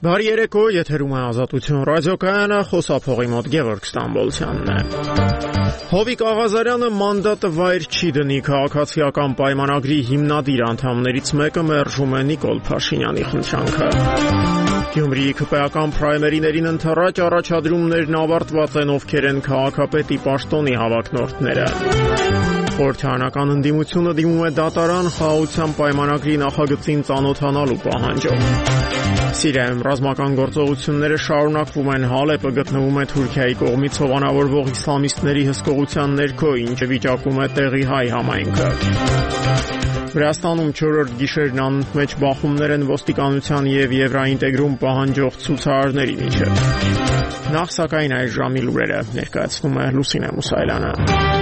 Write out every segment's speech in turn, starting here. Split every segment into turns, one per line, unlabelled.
Բարի երեկո, եթերում է Ազատություն ռադիոկայանը, խոսափողի մոտ Գևորգ Ստամբոլցյանն է։ Հովիկ Աղազարյանը մանդատը վայր չի դնի քաղաքացիական պայմանագրի հիմնադիր անդամներից մեկը մերժում է Նիկոլ Փաշինյանի խնդրանքը։ Գյումրիի քպեական պրայմերիներին ընթառաջ առաջադրումներն ավարտված են, ովքեր են քաղաքապետի պաշտոնի հավակնորդները։ Խորհրդարանական ընդդիմությունը դիմում է դատարան խաղաղության պայմանագրի նախագծին ծանոթանալու պահանջով։ Սիրիայում ռազմական գործողությունները շարունակվում են, Հալեպը գտնվում է Թուրքիայի կողմից հովանավորվող իսլամիստների հսկողության ներքո, ինչը վիճակում է տեղի հայ համայնքը։ Վրաստանում 4-րդ գիշերն անընդմեջ բախումներ են ոստիկանության եւ Եվրոինտեգրում պահանջող ցուցարարների միջեւ։ Նախ սակայն այս ժամի լուրերը ներկայացնում է Լուսինե Մուսայելյանը։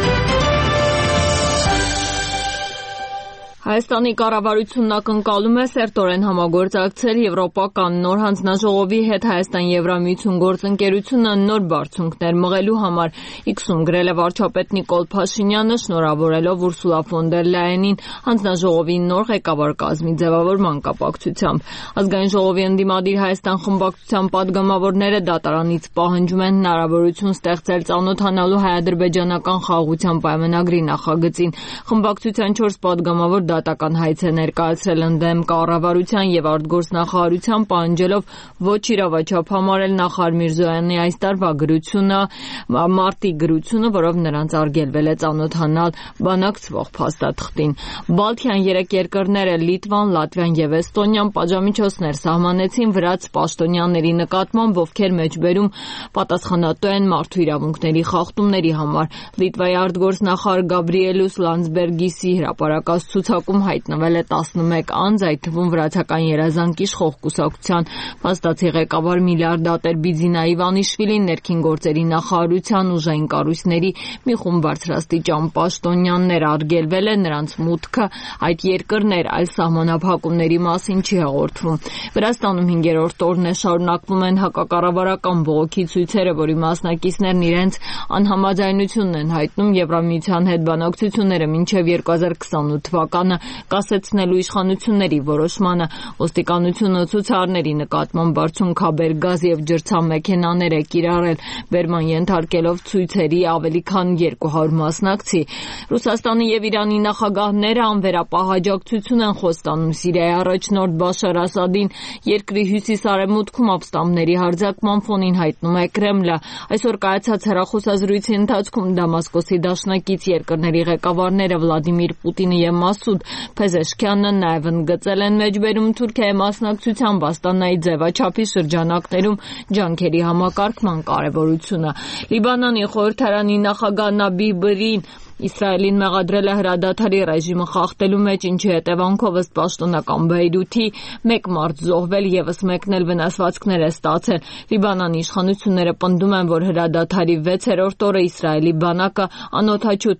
Հայաստանի կառավարությունն ակնկալում է սերտորեն համագործակցել Եվրոպական նոր հանձնաժողովի հետ Հայաստան-Եվրամիություն գործընկերությունը նոր բարձունքներ մղելու համար, X-ում գրել է վարչապետ Նիկոլ Փաշինյանը, շնորհավորելով Ուրսուլա ֆոն դեր Լայենին հանձնաժողովի նոր ղեկավար կազմի ձևավորման կապակցությամբ։ Ազգային ժողովի ընդդիմադիր Հայաստան խմբակցության պատգամավորները դատարանից պահանջում են հնարավորություն ստեղծել ծանոթանալու հայ-ադրբեջանական խաղաղության պայմանագրի նախագծին։ Խմբակցության 4 պատգամավոր դատական հայց է ներկայացրել ընդդեմ կառավարության եւ արտգործնախարարության, պահանջելով ոչ իրավաչափ համարել նախարար Միրզոյանի այս տարվա գրությունը, մարտի գրությունը, որով նրանց արգելվել է ծանոթանալ բանակցվող փաստաթղթին։ Բալթյան 3 երկրները Լիտվան, Լատվիան եւ Էստոնիան պատժամիջոցներ սահմանեցին վրաց պաշտոնյաների նկատմամբ, ովքեր մեջբերում պատասխանատու են մարդու իրավունքների խախտումների համար։ Լիտվայի արտգործնախարար Գաբրիելուս Լանdsբերգիսի հրապարակած ցուցակում հայտնվել է 11 անձ, այդ թվում վրացական երազանք իշխող կուսակցության փաստացի ղեկավար միլիարդատեր Բիձինա Իվանիշվիլին, ներքին գործերի նախարարության ուժային կառույցների մի խումբ բարձրաստիճան պաշտոնյաներ, արգելվել է նրանց մուտքը այդ երկրներ, այլ սահմանափակումների մասին չի հաղորդվում։ Վրաստանում 5-րդ օրն է շարունակվում են հակակառավարական բողոքի ցույցերը, որի մասնակիցներն իրենց անհամաձայնությունն են հայտնում Եվրամիության հետ բանակցությունները մինչև 2028 թվականը կասեցնելու իշխանությունների որոշմանը։ Ոստիկանությունը ցուցարարների նկատմամբ բարձունքաբեր գազ եւ ջրցամեքենաներ է կիրառել, բերման ենթարկելով ցույցերի ավելի քան 200 մասնակցի։ Ռուսաստանի եւ Իրանի նախագահները անվերապահ աջակցություն են խոստանում Սիրիայի առաջնորդ Բաշար Ասադին երկրի հյուսիս-արևմուտքում ապստամբների հարձակման ֆոնին, հայտնում է Կրեմլը։ Այսօր կայացած հեռախոսազրույցի ընթացքում Դամասկոսի դաշնակից երկրների ղեկավարները Վլադիմիր Պուտինը եւ Մասուդ Փեզեշքյանը նաև ընդգծել են մեջբերում Թուրքիայի մասնակցությամբ Աստանայի ձևաչափի շրջանակներում ջանքերի համակարգման կարևորությունը։ Լիբանանի խորհրդարանի նախագահ Նաբիհ Բրին Իսրայելին մեղադրել է հրադադարի ռեժիմը խախտելու մեջ, ինչի հետևանքով ըստ պաշտոնական Բեյրութի 1 մարդ զոհվել, եւս մեկն էլ վնասվածքներ է ստացել։ Լիբանանի իշխանությունները պնդում են, որ հրադադարի 6-րդ օրը Իսրայելի բանակը անօդաչու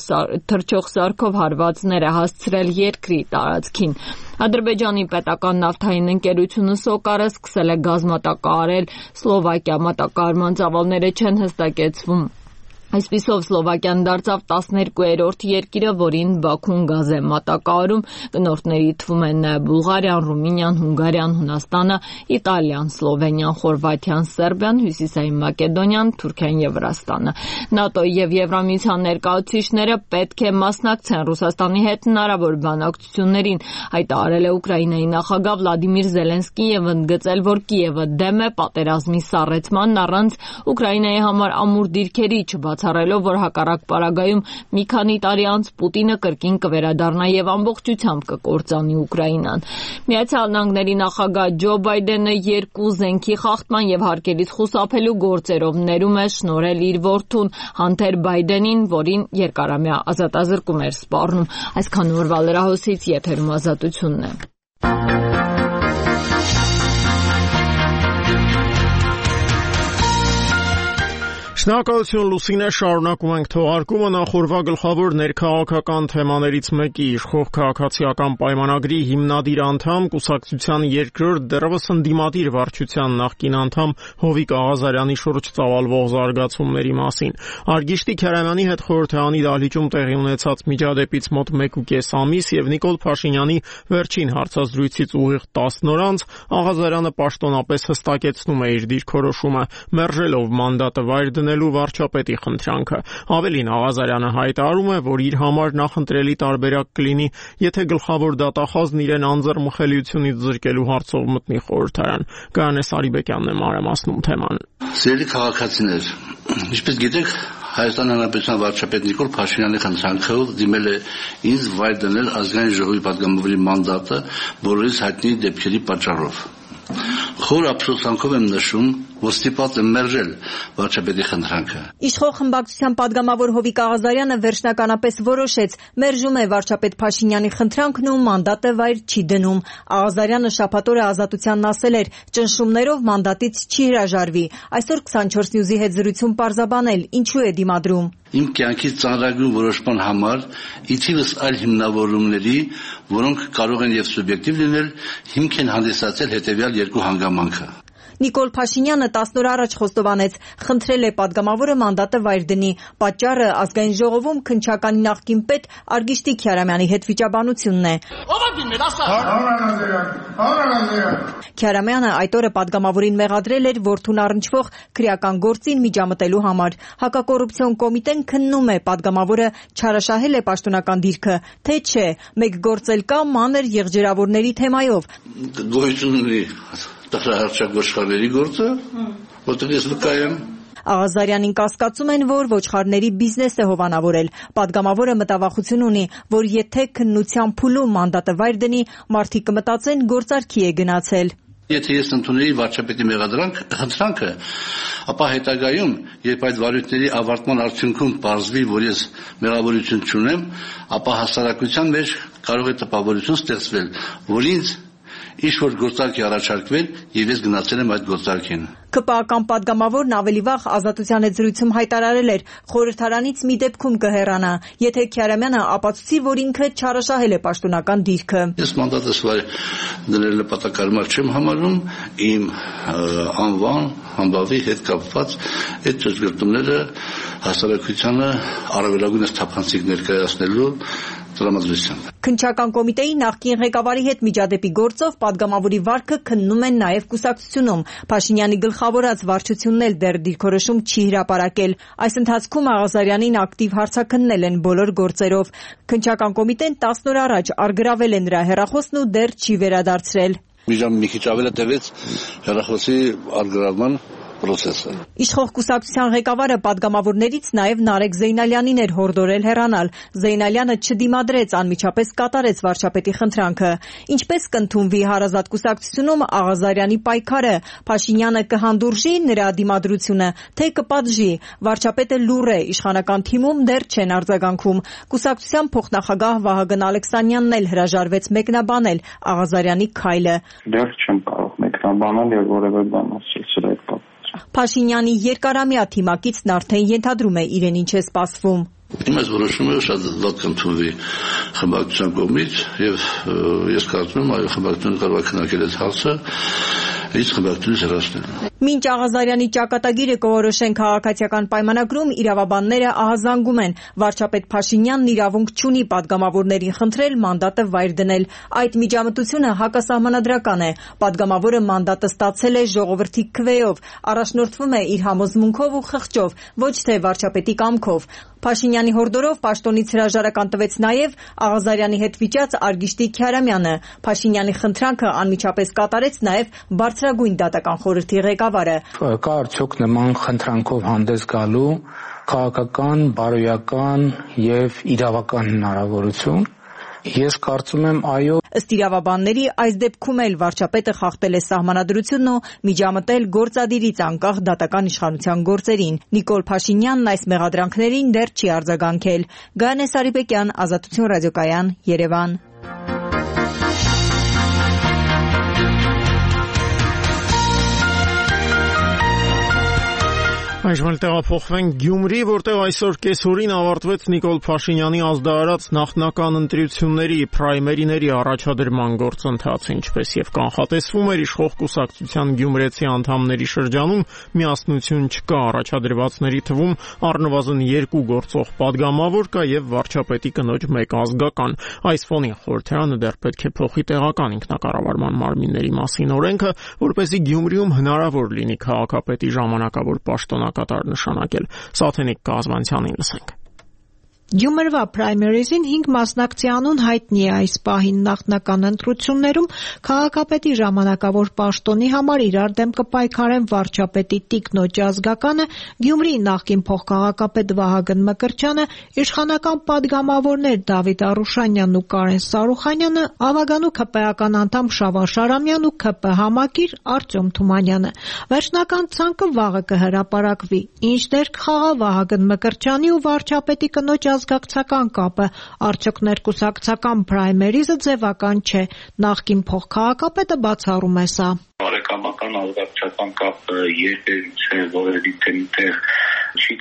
թռչող սարքով հարվածներ է հասցրել երկրի տարածքին։ Ադրբեջանի պետական նավթային ընկերությունը Սոկարը սկսել է գազ մատակարարել Սլովակիա, մատակարարման ծավալները չեն հստակեցվում։ Այսպիսով Սլովակիան դարձավ 12-րդ երկիրը, որին Բաքուն գազ է մատակարարում, գնորդների թվում են նաև Բուլղարիան, Ռումինիան, Հունգարիան, Հունաստանը, Իտալիան, Սլովենիան, Խորվաթիան, Սերբիան, Հյուսիսային Մակեդոնիան, Թուրքիան եւ Վրաստանը։ ՆԱՏՕ-ի եւ Եվրամիության ներկայացուցիչները պետք է մասնակցեն Ռուսաստանի հետ հնարավոր բանակցություններին, հայտարարել է Ուկրաինայի նախագահ Վլադիմիր Զելենսկին եւ ընդգծել, որ Կիևը դեմ է պատերազմի սառեցմանն առանց Ուկրաինայի համար ամուր դիրքերի բացառելով, որ հակառակ պարագայում մի քանի տարի անց Պուտինը կրկին կվերադառնա եւ ամբողջությամբ կկործանի Ուկրաինան։ Միացյալ Նահանգների նախագահ Ջո Բայդենը 2 զենքի խախտման եւ հարկերից խուսափելու գործերով ներում է շնորհել իր որդուն Հանթեր Բայդենին, որին երկարամյա ազատազրկում էր սպառնում։ Այսքան օրվա լրահոսից եթերում Ազատությունն է։
Շնորհակալություն Լուսինե, շարունակում ենք թողարկումը նախորդ գլխավոր ներքաղաքական թեմաներից մեկի իշխող քաղաքացիական պայմանագրի հիմնադիր անդամ կուսակցության երկրորդ դեռևս ընդդիմադիր վարչության նախկին անդամ Հովիկ Աղազարյանի շուրջ ծավալվող զարգացումների մասին։ Արգիշտի Քարամյանի հետ խորհրդարանի դահլիճում տեղի ունեցած միջադեպից մոտ 1.5 ամիս եւ Նիկոլ Փաշինյանի վերջին հարցազրույցից ուղիղ 10 օր անց Աղազարյանը պաշտոնապես հստակեցնում է իր դիրքորոշումը, մերժելով մանդատը վայր դնելու վարչապետի խնդրանքը։ Ավելին, Աղազարյանը հայտարարում է, որ իր համար նախընտրելի տարբերակ կլինի, եթե գլխավոր դատախազն իրեն անձեռմխելիությունից զրկելու հարցով մտնի խորհրդարան։ Գայանե Սարիբեկյանն է մանրամասնում թեման։
Սիրելի քաղաքացիներ, ինչպես գիտեք, Հայաստան Հանրապետության վարչապետ Նիկոլ Փաշինյանի խնդրանքով դիմել է ինձ վայր դնել ազգային ժողովի պատգամավորի մանդատը բոլորիս հայտնի դեպքերի պատճառով։ Խոր ափսոսանքով եմ նշում, որ ստիպված եմ մերժել վարչապետի խնդրանքը։
Իշխող խմբակցության պատգամավոր Հովիկ Աղազարյանը վերջնականապես որոշեց, մերժում է վարչապետ Փաշինյանի խնդրանքն ու մանդատը վայր չի դնում։ Աղազարյանը շաբաթ օրը Ազատությանն ասել էր, ճնշումներով մանդատից չի հրաժարվի։ Այսօր 24 News-ի հետ զրույցում պարզաբանել, ինչու է դիմադրում։
Իմ կյանքի ծանրագույն որոշման համար իթիվս այլ հիմնավորումների, որոնք կարող են եւ սուբյեկտիվ լինել, հիմք են հանդիսացել հետեւյալ երկու հանգամանքը։
Նիկոլ Փաշինյանը 10 օր առաջ խոստովանեց, խնդրել է պատգամավորը մանդատը վայր դնի։ Պատճառը ազգային ժողովում քննչականի նախկին պետ Արգիշտի Քարամյանի հետ վիճաբանությունն է։ Քարամյանը այդ օրը պատգամավորին մեղադրել էր որդուն առնչվող քրեական գործին միջամտելու համար։ Հակակոռուպցիոն կոմիտեն քննում է պատգամավորը չարաշահել է պաշտոնական դիրքը, թե չէ, մեկ գործ էլ կա մանր եղջերավորների թեմայով։
Գոյություն ունի տխրահարչակ ոչխարների գործը, որտեղ ես վկա եմ։
Աղազարյանին կասկածում են, որ ոչխարների բիզնես է հովանավորել։ Պատգամավորը մտավախություն ունի, որ եթե քննության փուլում մանդատը վայր դնի, մարդիկ կմտածեն գործարքի է գնացել։
Եթե ես ընդունեի վարչապետի խնդրանքը, ապա հետագայում, երբ այդ վարույթների ավարտման արդյունքում պարզվի, որ ես մեղավորություն չունեմ, ապա հասարակության մեջ կարող է տպավորություն ստեղծվել, որ ինձ ինչ-որ գործարք է առաջարկվել եւ ես գնացել եմ այդ գործարքին։
ԿՊԱ-ական պատգամավորն ավելի վաղ Ազատության հետ զրույցում հայտարարել էր, խորհրդարանից մի դեպքում կհեռանա, եթե Քարամյանը ապացուցի, որ ինքը չարաշահել է պաշտոնական դիրքը։
Ես մանդատս վայր դնել նպատակարար չեմ համարում, իմ անվան, համբավի հետ կապված այդ ճշգրտումները հասարակությանը առավելագույնս թափանցիկ ներկայացնելու տրամադրությամբ։
Քննչական կոմիտեի նախկին ղեկավարի հետ միջադեպի գործով պատգամավորի վարքը քննում են նաև կուսակցությունում։ Փաշինյանի գլխավորած վարչությունն էլ դեռ դիրքորոշում չի հրապարակել։ Այս ընթացքում Աղազարյանին ակտիվ հարցաքննել են բոլոր գործերով։ Քննչական կոմիտեն 10 օր առաջ առգրավել է նրա հեռախոսն ու դեռ չի վերադարձրել։
Մի քիչ ավել տևեց հեռախոսի առգրավման process-ը։
Իշխող կուսակցության ղեկավարը պատգամավորներից նաև Նարեկ Զեյնալյանին էր հորդորել հեռանալ։ Զեյնալյանը չդիմադրեց, անմիջապես կատարեց վարչապետի խնդրանքը։ Ինչպես կընդունվի հարազատ կուսակցությունում Աղազարյանի պայքարը, Փաշինյանը կհանդուրժի նրա դիմադրությունը, թե կպատժի։ Վարչապետը լուռ է, իշխանական թիմում դեռ չեն արձագանքում։ Կուսակցության փոխնախագահ Վահագն Ալեքսանյանն էլ հրաժարվեց մեկնաբանել Աղազարյանի քայլը։
Դեռ չեմ կարող մեկնաբանել եւ որևէ բան ասել այդ կապ։
Փաշինյանի երկարամյա թիմակիցն արդեն ենթադրում է իրեն ինչ է սպասվում։
Իմ այս որոշումը շատ լավ կընդունվի խմբակցության կողմից եւ ես կարծում եմ, այո, խմբակցությունը կարող է քննարկել այդ հարցը իսկ խմբակցությունից հեռացնել։
Մինչ Աղազարյանի ճակատագիրը կորոշեն քաղաքացիական պայմանագրում, իրավաբանները ահազանգում են, վարչապետ Փաշինյանն իրավունք չունի պատգամավորներին խնդրել մանդատը վայր դնել։ Այդ միջամտությունը հակասահմանադրական է։ Պատգամավորը մանդատը ստացել է ժողովրդի քվեով, առաջնորդվում է իր համոզմունքով ու խղճով, ոչ թե վարչապետի կամքով։ Փաշինյանի հորդորով պաշտոնից հրաժարական տվեց նաև Աղազարյանի հետ վիճած Արգիշտի Քարամյանը։ Փաշինյանի խնդրանքը անմիջապես կատարեց նաև բարձրագույն դատական խորհրդի ղեկավարը։
Կա արդյոք նման խնդրանքով հանդես գալու քաղաքական, բարոյական եւ իրավական հնարավորություն։ Ես կարծում եմ այո։
Ըստ իրավաբանների, այս դեպքում էլ վարչապետը խախտել է սահմանադրությունն ու միջամտել գործադիրից անկախ դատական իշխանության գործերին։ Նիկոլ Փաշինյանն այս մեղադրանքներին դեռ չի արձագանքել։ Գայանե Սարիբեկյան, Ազատություն ռադիոկայան, Երևան։
Այժմ տեղափոխվենք Գյումրի, որտեղ այսօր կեսօրին ավարտվեց Նիկոլ Փաշինյանի ազդարարած նախնական ընտրությունների պրայմերիների առաջադրման գործընթացը, ինչպես եւ կանխատեսվում էր, իշխող կուսակցության գյումրեցի անդամների շրջանում միասնություն չկա, առաջադրվածների թվում առնվազն 2 գործող падգամավոր կա եւ վարչապետի կնոջ 1 ազգական։ Այս ֆոնին խորհրդարանը դեռ պետք է փոխի տեղական ինքնակառավարման մարմինների մասին օրենքը, որպեսզի Գյումրիում հնարավոր լինի քաղաքապետի ժամանակավոր պաշտոնակատար նշանակել։ Սաթենիկ Կազմանցյանին լսենք։
Գյումրվա պրայմերիզին 5 մասնակցի անուն հայտնի է այս պահին նախնական ընտրություններում քաղաքապետի ժամանակավոր պաշտոնի համար իրար դեմ կպայքարեն վարչապետի տիկնոջ ազգականը, Գյումրիի նախկին փոխքաղաքապետ Վահագն Մկրտչյանը, իշխանական падգամավորներ Դավիթ Արուշանյանն ու Կարեն Սարուխանյանը, Ավագանու ՔՊ-ական անդամ Շավարժ Արամյանն ու ՔՊ համակիր Արտյոմ Թումանյանը։ Վերջնական ցանկը վաղը կհրապարակվի։ Ինչ դեր կխաղա Վահագն Մկրտչյանի ու վարչապետի կնոջ ազգակցական կապը, արդյոք ներկուսակցական պրայմերիզը ձևական չէ, նախկին փոխքաղաքապետը բացառում է սա։
Բարեկամական ազգակցական կապը երբևից որևէ տեղ չի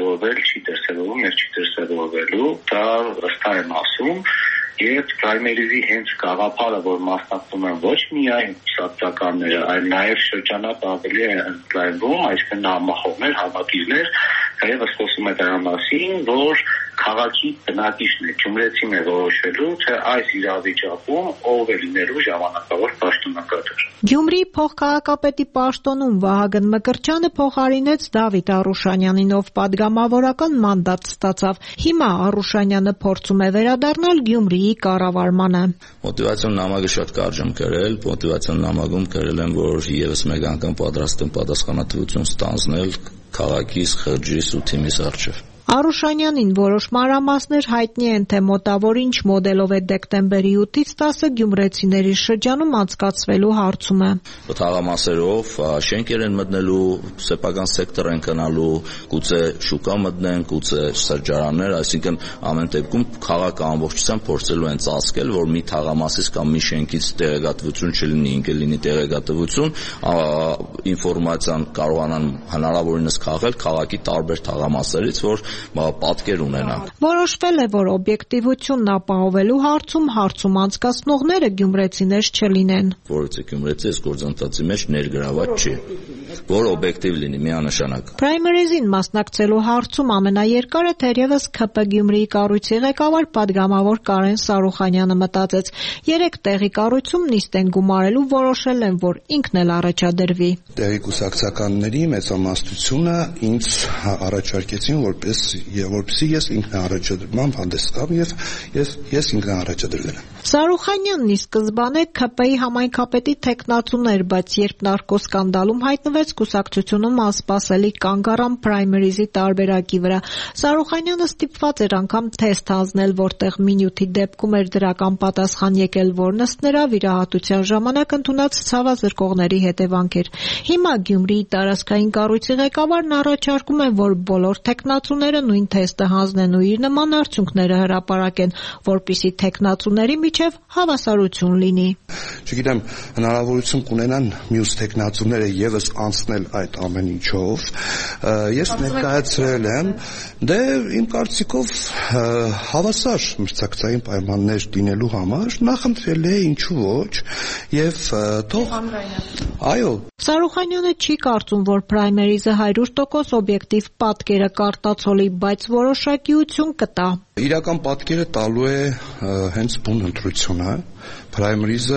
դրսևորվում եւ չի դրսևորվելու, դա ըստ եմ ասում, եւ պրայմերիզի հենց գաղափարը, որ մասնակցում են ոչ միայն կուսակցականները, այլ նաեւ շրջանապ ավելի է ընդլայնվում, այսինքն համախոհներ, համակիրներ, թեև խոսում է դրա մասին, որ քաղաքի բնակիչն է, գյումրեցին է որոշելու, թե այս իրավիճակում ով է լինելու ժամանակավոր պաշտոնակատար։
Գյումրիի փոխքաղաքապետի պաշտոնում Վահագն Մկրտչյանը փոխարինեց Դավիթ Արուշանյանին, ով падգամավորական մանդատ ստացավ։ Հիմա Արուշանյանը փորձում է վերադառնալ Գյումրիի կառավարմանը։
Մոտիվացիոն նամակը շատ կարճ եմ գրել, մոտիվացիոն նամակում գրել եմ, որ եւս մեկ անգամ պատրաստ եմ պատասխանատվություն ստանձնել քաղաքիս, խրճիս ու թիմիս առջև։
Արուշանյանին որոշ մանրամասներ հայտնի են, թե մոտավոր ինչ մոդելով է դեկտեմբերի 8-ից 10-ը գյումրեցիների շրջանում անցկացվելու հարցում է։
Թաղամասերով շենքեր են մտնելու, սեփական սեկտոր են գնալու, գուցե շուկա մտնեն, գուցե սրճարաններ, այսինքն ամեն դեպքում քաղաքը ամբողջությամբ փորձելու են ծածկել, որ մի թաղամասից կամ մի շենքից տեղեկատվություն չլինի, ինքը լինի տեղեկատվություն, ինֆորմացիան կարողանան հնարավորինս քաղել քաղաքի տարբեր թաղամասերից, որ պատկեր ունենան։
Որոշվել է, որ օբյեկտիվությունն ապահովելու հարցում անցկացնողները գյումրեցիներ չլինեն։
Որից գյումրեցի այս գործընթացի մեջ ներգրաված չի, որ օբյեկտիվ լինի, միանշանակ։
Պրայմերիզին մասնակցելու հարցում ամենաերկարը թերևս ՔՊ Գյումրիի կառույցի ղեկավար падգամավոր Կարեն Սարուխանյանը մտածեց։ 3 տեղի կառույցում նիստ են գումարելու, որոշել են, որ ինքն էլ առաջադրվի։
Տեղի կուսակցականների մեծամասնությունը ինձ առաջարկեցին, որպեսզի ես ինքնաառաջադրման հանդես գամ եւ ես ինքնաառաջադրվել եմ։
Սարուխանյանն ի սկզբանե ՔՊ-ի համայնքապետի թեկնածուն էր, բայց երբ նարկոսկանդալում հայտնվեց, կուսակցությունում անսպասելի կանգ առան պրայմերիզի տարբերակի վրա։ Սարուխանյանը ստիպված էր անգամ թեստ հանձնել, որտեղ մինյութի դեպքում էր դրական պատասխան եկել, որն ըստ նրա վիրահատության ժամանակ ընդունած ցավազրկողների հետևանք էր։ Հիմա Գյումրիի տարածքային կառույցի ղեկավարն առաջարկում է, որ բոլոր թեկնածուները նույն թեստը հանձնեն ու իր նման արդյունքները հրապարակեն, որպեսզի թեկնածուների միջև հավասարություն լինի։
Չգիտեմ, հնարավորություն կունենան մյուս թեկնածուները եւս անցնել այդ ամեն ինչով։ Ես ներկայացրել եմ, իմ կարծիքով հավասար մրցակցային պայմաններ դինելու համար նախընտրել է, ինչու ոչ, եւ թող այո։
Սարուխանյանը չի կարծում, որ պրայմերիզը 100% օբյեկտիվ պատկերը կարտացոլի, բայց որոշակիություն կտա։
Իրական պատկերը տալու է հենց բուն ընտրությունը, պրայմերիզը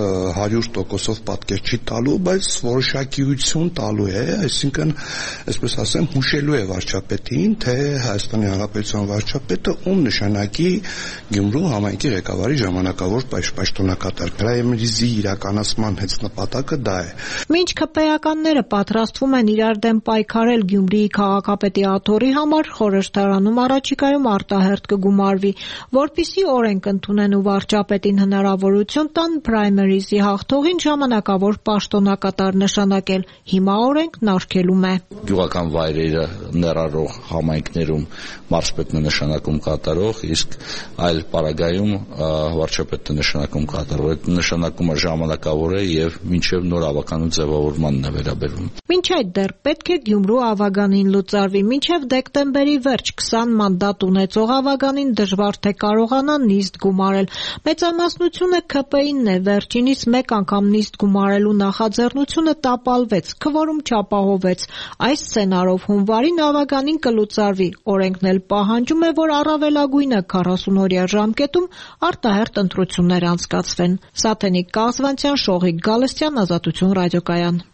100%-ով պատկեր չի տալու, բայց որոշակիություն տալու է, այսինքն, այսպես ասեմ, հուշելու է վարչապետին, թե Հայաստանի Հանրապետության վարչապետը ում նշանակի Գյումրու համայնքի ղեկավարի ժամանակավոր պաշտոնակատար։ Պրայմերիզի իրականացման հենց նպատակը դա է։
Մինչ ԿՊ-ականները պատրաստվում են իրար դեմ պայքարել Գյումրիի քաղաքապետի աթոռի համար, խորհրդարանում առաջիկայում արտահերթ կգումարվի, որպեսզի օրենք ընդունեն ու վարչապետին հնարավորություն տան պրայմերիզի հաղթողին ժամանակավոր պաշտոնակատար նշանակել։ Հիմա օրենքն արգելում է։
Գյուղական վայրերը ներառող համայնքներում մարզպետն է նշանակում կատարող, իսկ այլ պարագայում վարչապետն է նշանակում կատարող։ Այդ նշանակումը ժամանակավոր է եւ մինչեւ նոր իրավական ձևավորմանն է վերաբերում։
Մինչ այդ դեռ պետք է Գյումրու ավագանին լուծարվի, մինչև դեկտեմբերի վերջ 20 մանդատ ունեցող ավագանին դժվար թե կարողանա նիստ գումարել։ Մեծամասնությունը ՔՊ-ինն է, վերջինիս մեկ անգամ նիստ գումարելու նախաձեռնությունը տապալվեց, քվորում չապահովվեց։ Այս սցենարով հունվարին ավագանին կլուծարվի։ Օրենքն էլ պահանջում է, որ առավելագույնը 40-օրյա ժամկետում արտահերթ ընտրություններ անցկացվեն։ Սաթենիկ Կաղզվանցյան, Շողիկ Գալստյան, Ազատություն ռադիոկայան։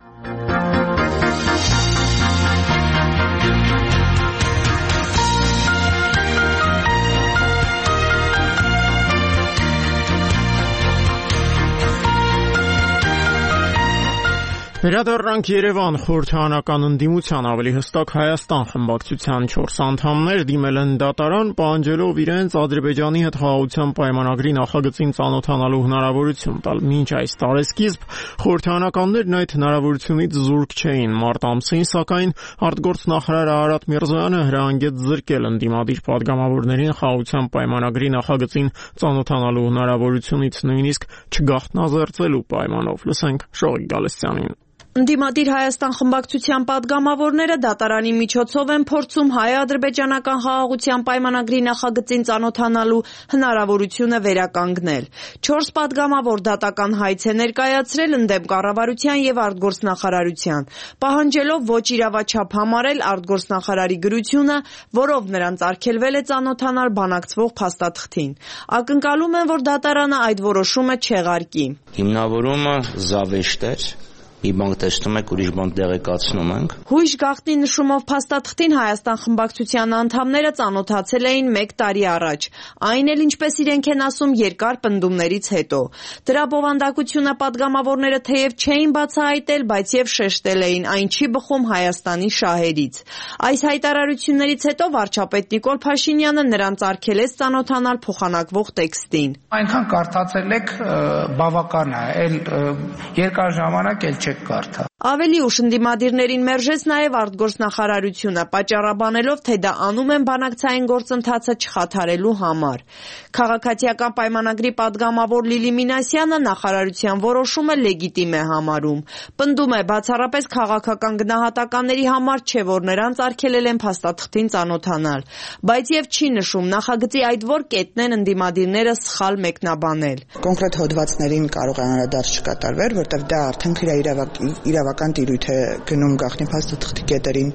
Վերադառնանք Երևան խորհրդարանական ընդդիմության, ավելի հստակ Հայաստան խմբակցության 4 անդամներ դիմել են դատարան, պահանջելով իրենց Ադրբեջանի հետ խաղաղության պայմանագրի նախագծին ծանոթանալու հնարավորություն տալ։ Մինչ այս տարեսկիզբ խորհրդարանականներն այդ հնարավորությունից զուրկ չէին։ Մարտ ամսին, սակայն, արտգործնախարար Արարատ Միրզոյանը հրահանգեց զրկել ընդդիմադիր падգամավորներին խաղաղության պայմանագրի նախագծին ծանոթանալու հնարավորությունից, նույնիսկ չգաղտնազերծելու պայմանով։ Լսենք Շողիկ Գալստյանին։
Ընդդիմադիր Հայաստան խմբակցության падգամավորները դատարանի միջոցով են փորձում հայ-ադրբեջանական խաղաղության պայմանագրի նախագծին ծանոթանալու հնարավորությունը վերականգնել։ 4 падգամավոր դատական հայց է ներկայացրել ընդդեմ կառավարության եւ արտգործնախարարության, պահանջելով ոչ իրավաչափ համարել արտգործնախարարի գրությունը, որով նրանց արգելվել է ծանոթանալ բանակցվող փաստաթղթին։ Ակնկալում են, որ դատարանը այդ որոշումը չեղարկի։
Հիմնավորումը զավեշտ էր։ Մի բան տեսնում եք, ուրիշ բան տեղեկացնում ենք։
Հույժ գաղտնի նշումով փաստաթղթին Հայաստան խմբակցության անդամները ծանոթացել էին 1 տարի առաջ, այն էլ ինչպես իրենք են ասում երկար պնդումներից հետո։ Դրա բովանդակությունը падգամավորները թեև չէին բացահայտել, բայց եւ շեշտել էին, այն չի բխում Հայաստանի շահերից։ Այս հայտարարություններից հետո վարչապետ Նիկոլ Փաշինյանը նրանց արգելեց ծանոթանալ փոխանակվող տեքստին։
Այնքան կարդացել եք, բավական է, այլ երկար ժամանակ էլ կարդա։
Ավելի ուշ ընդդիմադիրներին մերժեց նաև արտգործնախարարությունը, պատճառաբանելով, թե դա անում են բանակցային գործընթացը չխաթարելու համար։ Քաղաքացիական պայմանագրի падգամավոր Լիլի Մինասյանը նախարարության որոշումը լեգիտիմ է համարում։ Պնդում է, բացառապես քաղաքական գնահատականների համար չէ, որ նրանց արգելել են փաստաթղթին ծանոթանալ, բայց եւ չի նշում նախագծի այդ որ կետն են ընդդիմադիրները սխալ մեկնաբանել։
Կոնկրետ հոդվածներին կարող է անդրադարձ չկատարվեր, որտեղ դա արդեն իրավական տիրույթ է գնում գաղտնի փաստաթղթի կետերին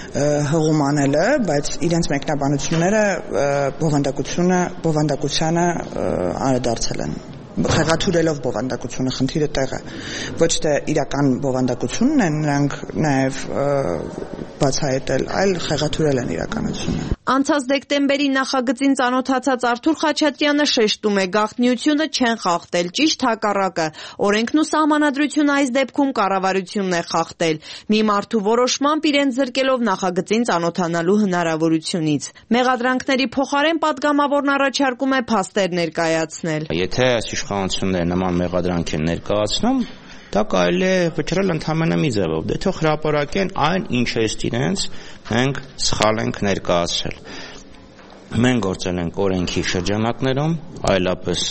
հղում անելը, բայց իրենց մեկնաբանությունները բովանդակությանը անդրադարձել են։ Խեղաթյուրելով բովանդակությունը, խնդիրը տեղ է։ Ոչ թե իրական բովանդակությունն են նրանք նաև բացահայտել, այլ խեղաթյուրել են իրականությունը։
Անցած դեկտեմբերի նախագծին ծանոթացած Արթուր Խաչատրյանը շեշտում է, գաղտնիությունը չեն խախտել, ճիշտ հակառակը։ Օրենքն ու սահմանադրությունը այս դեպքում կառավարությունն է խախտել, մի մարդու որոշմամբ իրեն զրկելով նախագծին ծանոթանալու հնարավորությունից։ Մեղադրանքների փոխարեն падգամավորն առաջարկում է փաստեր ներկայացնել։
Եթե այս իշխանությունները նման մեղադրանք են ներկայացնում, դա կարելի է վճռել ընդհանրապես մի ձևով, դե թող հրապարակեն այն, ինչ է իրենց մենք սխալ ենք ներկայացրել։ Մենք գործել ենք օրենքի շրջանակներում, այլապես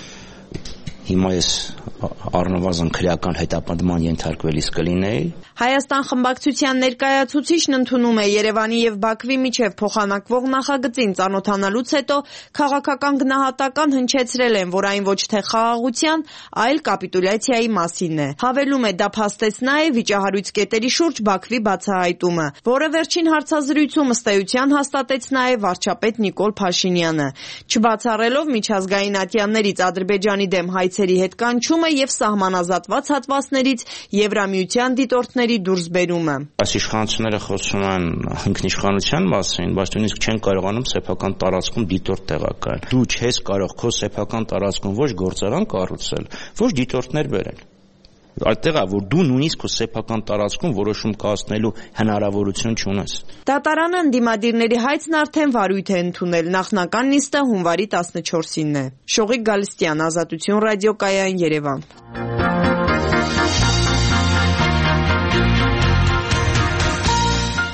հիմա ես առնվազն քրեական հետապնդման ենթարկվելիս կլինեի։
Հայաստան խմբակցության ներկայացուցիչն ընդունում է Երևանի եւ Բաքվի միջև փոխանակվող նախագծին ծանոթանալուց հետո քաղաքական գնահատական հնչեցրել են, որ այն ոչ թե խաղաղության, այլ կապիտուլյացիայի մասին է։ Հավելում է, դա փաստեցնա է վիճահարույց կետերի շուրջ Բաքվի բացահայտումը, որը վերջին հարցազրույցում ըստ էության հաստատեց նաեւ վարչապետ Նիկոլ Փաշինյանը, չբացառելով միջազգային ատյաններից Ադրբեջանի դեմ հայցերի հետ կանչումը եւ սահմանազատված հատվածներից Եվրամիության դիտորդների դուրսբերումը։
Այս իշխանությունները խոսում են ինքնիշխանության մասին, բայց նույնիսկ չեն կարողանում սեփական տարածքում դիտորդ տեղակայել։ Դու չես կարող քո սեփական տարածքում ոչ գործարան կառուցել, ոչ դիտորդներ բերել։ Այդտեղ է, որ դու նույնիսկ քո սեփական տարածքում որոշում կայացնելու հնարավորություն չունես։
Դատարանը ընդդիմադիրների հայցն արդեն վարույթ է ընդունել, նախնական նիստը հունվարի 14-ին է։ Շողիկ Գալստյան, Ազատություն ռադիոկայան, Երևան։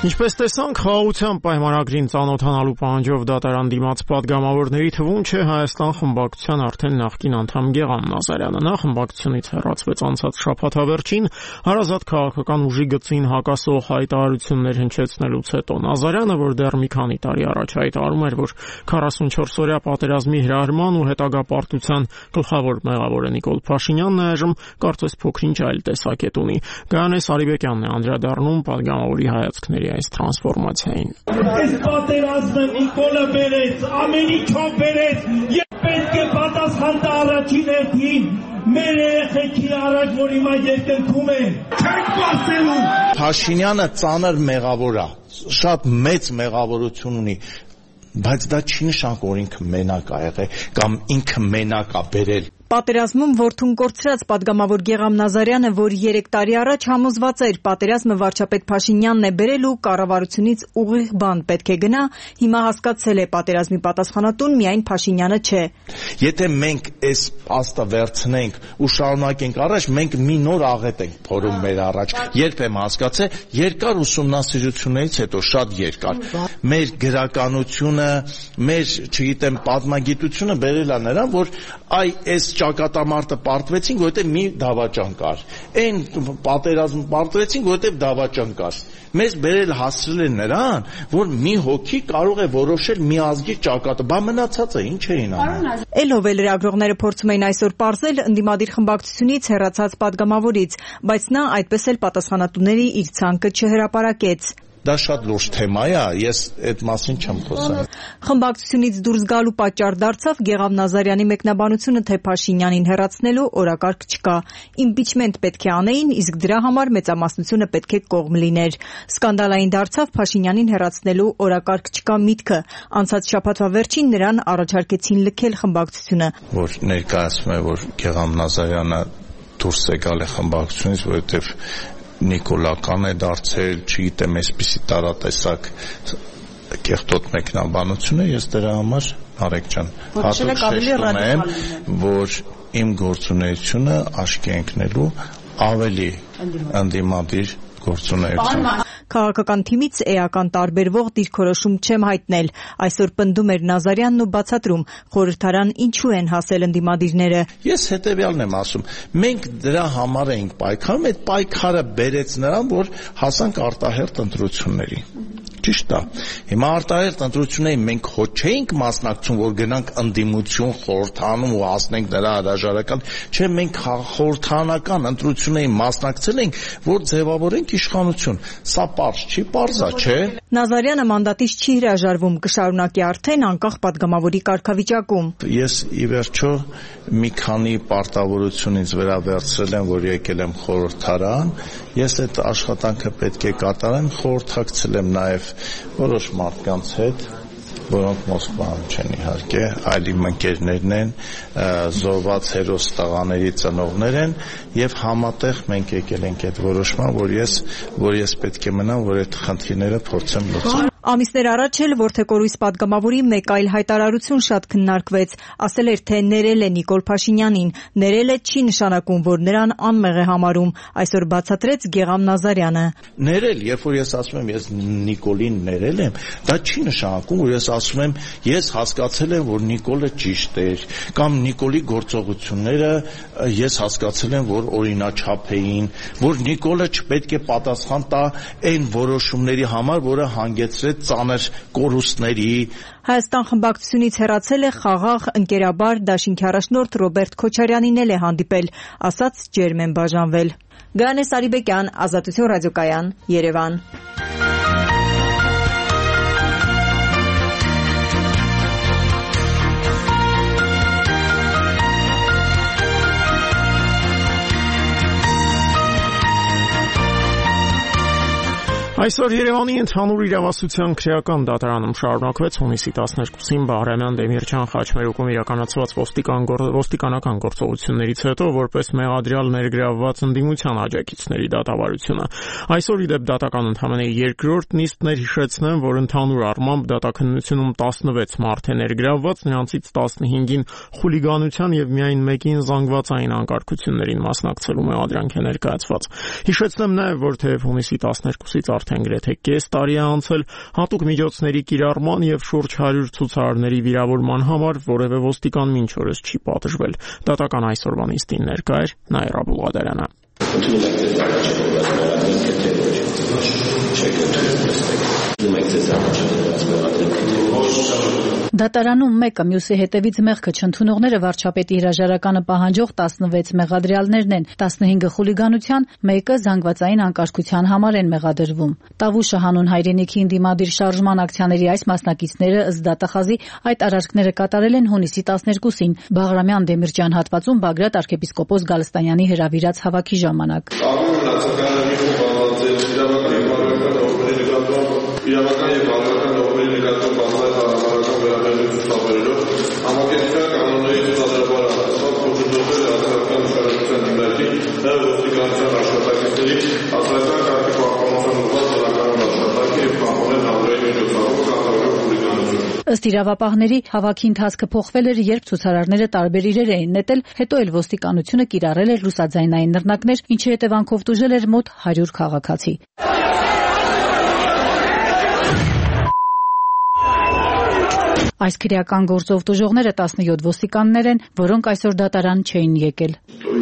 Ինչպես տեսանք, խաղաղության պայմանագրին ծանոթանալու պահանջով դատարան դիմաց պատգամավորների թվում չէ Հայաստան խմբակցության արդեն նախկին անդամ Գեղամ Նազարյանը։ Նա խմբակցությունից հեռացվեց անցած շաբաթավերջին հարազատ քաղաքական ուժի գծին հակասող հայտարարություններ հնչեցնելուց հետո։ Նազարյանը, որ դեռ մի քանի տարի առաջ հայտարարում էր, որ 44-օրյա պատերազմի հրահրման ու հետագա պարտության գլխավոր մեղավորը Նիկոլ Փաշինյանն է, այժմ կարծես փոքրինչ այլ տեսակետ ունի։ Գայանե Սարիբեկյանն է անդրադառնում պատգամավորի հայացքների այս տրանսֆորմացիային։
Այս պատերազմը Նիկոլը բերեց, ամեն ինչով բերեց, եւ պետք է պատասխան տա առաջին հերթին մեր երեխեքի առաջ, որ հիմա երկնքում են, չենք պարտելու։
Փաշինյանը ծանր մեղավոր է, շատ մեծ մեղավորություն ունի, բայց դա չի նշանակում, որ ինքը մենակ ա եղել կամ ինքը մենակ ա բերել։
Պատերազմում որդուն կորցրած պատգամավոր Գեղամ Նազարյանը, որ 3 տարի առաջ համոզված էր պատերազմը վարչապետ Փաշինյանն է բերել ու կառավարությունից ուղիղ բան պետք է գնա, հիմա հասկացել է պատերազմի պատասխանատուն միայն Փաշինյանը չէ։
Եթե մենք այս աստը վերցնենք ու շարունակենք առաջ, մենք մի նոր աղետ ենք փորում մեր առաջ։ Երբ եմ հասկացել, երկար ուսումնասիրություններից հետո, շատ երկար, մեր գրականությունը, մեր, չգիտեմ, պատմագիտությունը բերել է նրան, որ այս ճակատամարտը պարտվեցինք, որովհետև մի դավաճան կար։ Այն պատերազմ պարտվեցինք, որովհետև դավաճան կար։ Մեզ բերել հասցրել են նրան, որ մի հոգի կարող է որոշել մի ազգի ճակատը, բա մնացածը ինչ էին անում։
Էլով է լրագրողները փորձում էին այսօր պարզել ընդդիմադիր խմբակցությունից հեռացած պատգամավորից, բայց նա այդպես էլ պատասխանատուների իր ցանկը չհրապարակեց։
Դա շատ լուրջ թեմա է, ես այդ մասին չեմ խոսում։
Խմբակցությունից դուրս գալու պատճառ դարձավ Գեղամ Նազարյանի մեկնաբանությունը, թե Փաշինյանին հեռացնելու օրակարգ չկա։ Իմպիչմենտ պետք է անեին, իսկ դրա համար մեծամասնությունը պետք է կողմ լիներ։ Սկանդալային դարձավ Փաշինյանին հեռացնելու օրակարգ չկա միտքը։ Անցած շաբաթվա վերջին նրան առաջարկեցին լքել խմբակցությունը։
Որ ներկայացնում է, որ Գեղամ Նազարյանը դուրս է գալ խմբակցությունից, որովհետև նիկոլական է դարձել, չգիտեմ, այսպիսի տարատեսակ կեղտոտ մեկնաբանությունը, ես դրա համար Արեգ ջան, հատուկ շեշտում եմ, որ իմ գործունեությունը աչքի ընկնելու ավելի ընդդիմադիր գործունեություն։
Քաղաքական թիմից էական տարբերվող դիրքորոշում չեմ հայտնել։ Այսօր պնդում էր Նազարյանն ու բացատրում խորհրդարան ինչու են հասել ընդդիմադիրները։
Ես հետևյալն եմ ասում, մենք դրա համար էինք պայքարում, այդ պայքարը բերեց նրան, որ հասանք արտահերթ ընտրությունների։ Ճիշտ է։ Հիմա արտահերթ ընտրություններին մենք հո չէինք մասնակցում, որ գնանք ընդդիմություն խորհրդանում ու ասնենք նրա հրաժարական, չէ, մենք խորհրդանական ընտրություններին մասնակցել ենք, որ ձևավորենք իշխանություն։ Սա պարզ չի, պարզ է, չէ։
Նազարյանը մանդատից չի հրաժարվում, կշարունակի արդեն անկախ պատգամավորի կարգավիճակում։
Ես ի վերջո մի քանի պարտավորությունից վերաբերցրել եմ, որ եկել եմ խորհրդարան, ես այդ աշխատանքը պետք է կատարեմ, խորհրդակցել եմ նաև որոշ մարդկանց հետ, որոնք Մոսկվայում չեն իհարկե, այլ իմ ընկերներն են, զոհված հերոս տղաների ծնողներ են, եւ համատեղ մենք եկել ենք այդ որոշման, որ ես պետք է մնամ, որ այդ խնդիրները փորձեմ լուծել։
Ամիսներ առաջ էլ Որդեկորույս պատգամավորի մեկ այլ հայտարարություն շատ քննարկվեց, ասել էր, թե ներել է Նիկոլ Փաշինյանին, ներելը չի նշանակում, որ նրան անմեղ է համարում, այսօր բացատրեց Գեղամ Նազարյանը։
Ներել, երբ որ ես ասում եմ, ես Նիկոլին ներել եմ, դա չի նշանակում, որ ես ասում եմ, ես հասկացել եմ, որ Նիկոլը ճիշտ էր, կամ Նիկոլի գործողությունները ես հասկացել եմ, որ օրինաչափ էին, որ Նիկոլը չպետք է պատասխան տա այն որոշումների համար, որը հանգեցրեց ծանր կորուստների։
Հայաստան խմբակցությունից հեռացել է խաղաղ ընկերաբար դաշինքի առաջնորդ Ռոբերտ Քոչարյանին էլ է հանդիպել, ասաց ջերմ են բաժանվել։ Գայանե Սարիբեկյան, Ազատություն ռադիոկայան, Երևան։
Այսօր Երևանի ընդհանուր իրավասության քրեական դատարանում շարունակվեց հունիսի 12-ին Բահրամյան Դեմիրճան խաչմերուկում իրականացված ոստիկանական գործողություններից հետո որպես մեղադրյալ ներգրավված ընդդիմության աջակիցների դատավարությունը։ Այսօր ի դեպ դատական ընդհանրապես երկրորդ նիստն էր, հիշեցնեմ, որ ընդհանուր առմամբ դատաքննությունում 16 մարդ է ներգրավված, նրանցից 15-ին խուլիգանության եւ միայն մեկին զանգվածային անկարգություններին մասնակցելու մեղադրանք է ներկայացված։ Հիշեցնեմ նաեւ, որ թեև հունիսի 12-ից արդեն գրեթե կես տարի է անցել հատուկ միջոցների կիրառման եւ շուրջ 100 ցուցարարների վիրավորման համար որևէ ոստիկան մինչ օրս չի պատժվել։ Դատական այսօրվա նիստին ներկա էր Նաիրա Բուլղադարյանը։
Դատարանում մեկը մյուսի հետևից մեղքը չընդունողները վարչապետի հրաժարականը պահանջող 16 մեղադրյալներն են, 15 խուլիգանության, մեկը զանգվածային անկարգության համար են մեղադրվում։ Տավուշը հանուն հայրենիքի ընդդիմադիր շարժման ակցիաների այս մասնակիցները ըստ դատախազի այդ արարքները կատարել են հունիսի 12-ին Բաղրամյան Դեմիրճյան հատվածում Բագրատ arczepiskopos Գալստանյանի հրավիրած հավաքի ժամանակ։
Իրավական եւ բանական նորմերի նկատմամբ բացահայտական վերաբերյալ ցուցաբերելով համակերպության կանոնների ցուցադրաբար հաստատ խոչընդոտել հասարակական իշխանության դիմացի նաեւ ոստիկանության աշխատակիցների հասարակական կարգի պահպանության ուղղված բնականոն աշխատանքի եւ պահպանել հանրային միջոցառումը կատարելով խուլիգանություն։
Ըստ իրավապահների հավաքի ընթացքը փոխվել էր, երբ ցուցարարները տարբեր իրեր էին նետել, հետո էլ ոստիկանությունը կիրառել էր ռուսաձայնային նռնակներ, ինչի հետևանքով տուժել էր մոտ 100 քաղաքացի։ Այս քրեական գործով տուժողները 17 ոստիկաններ են, որոնք այսօր դատարան չէին եկել։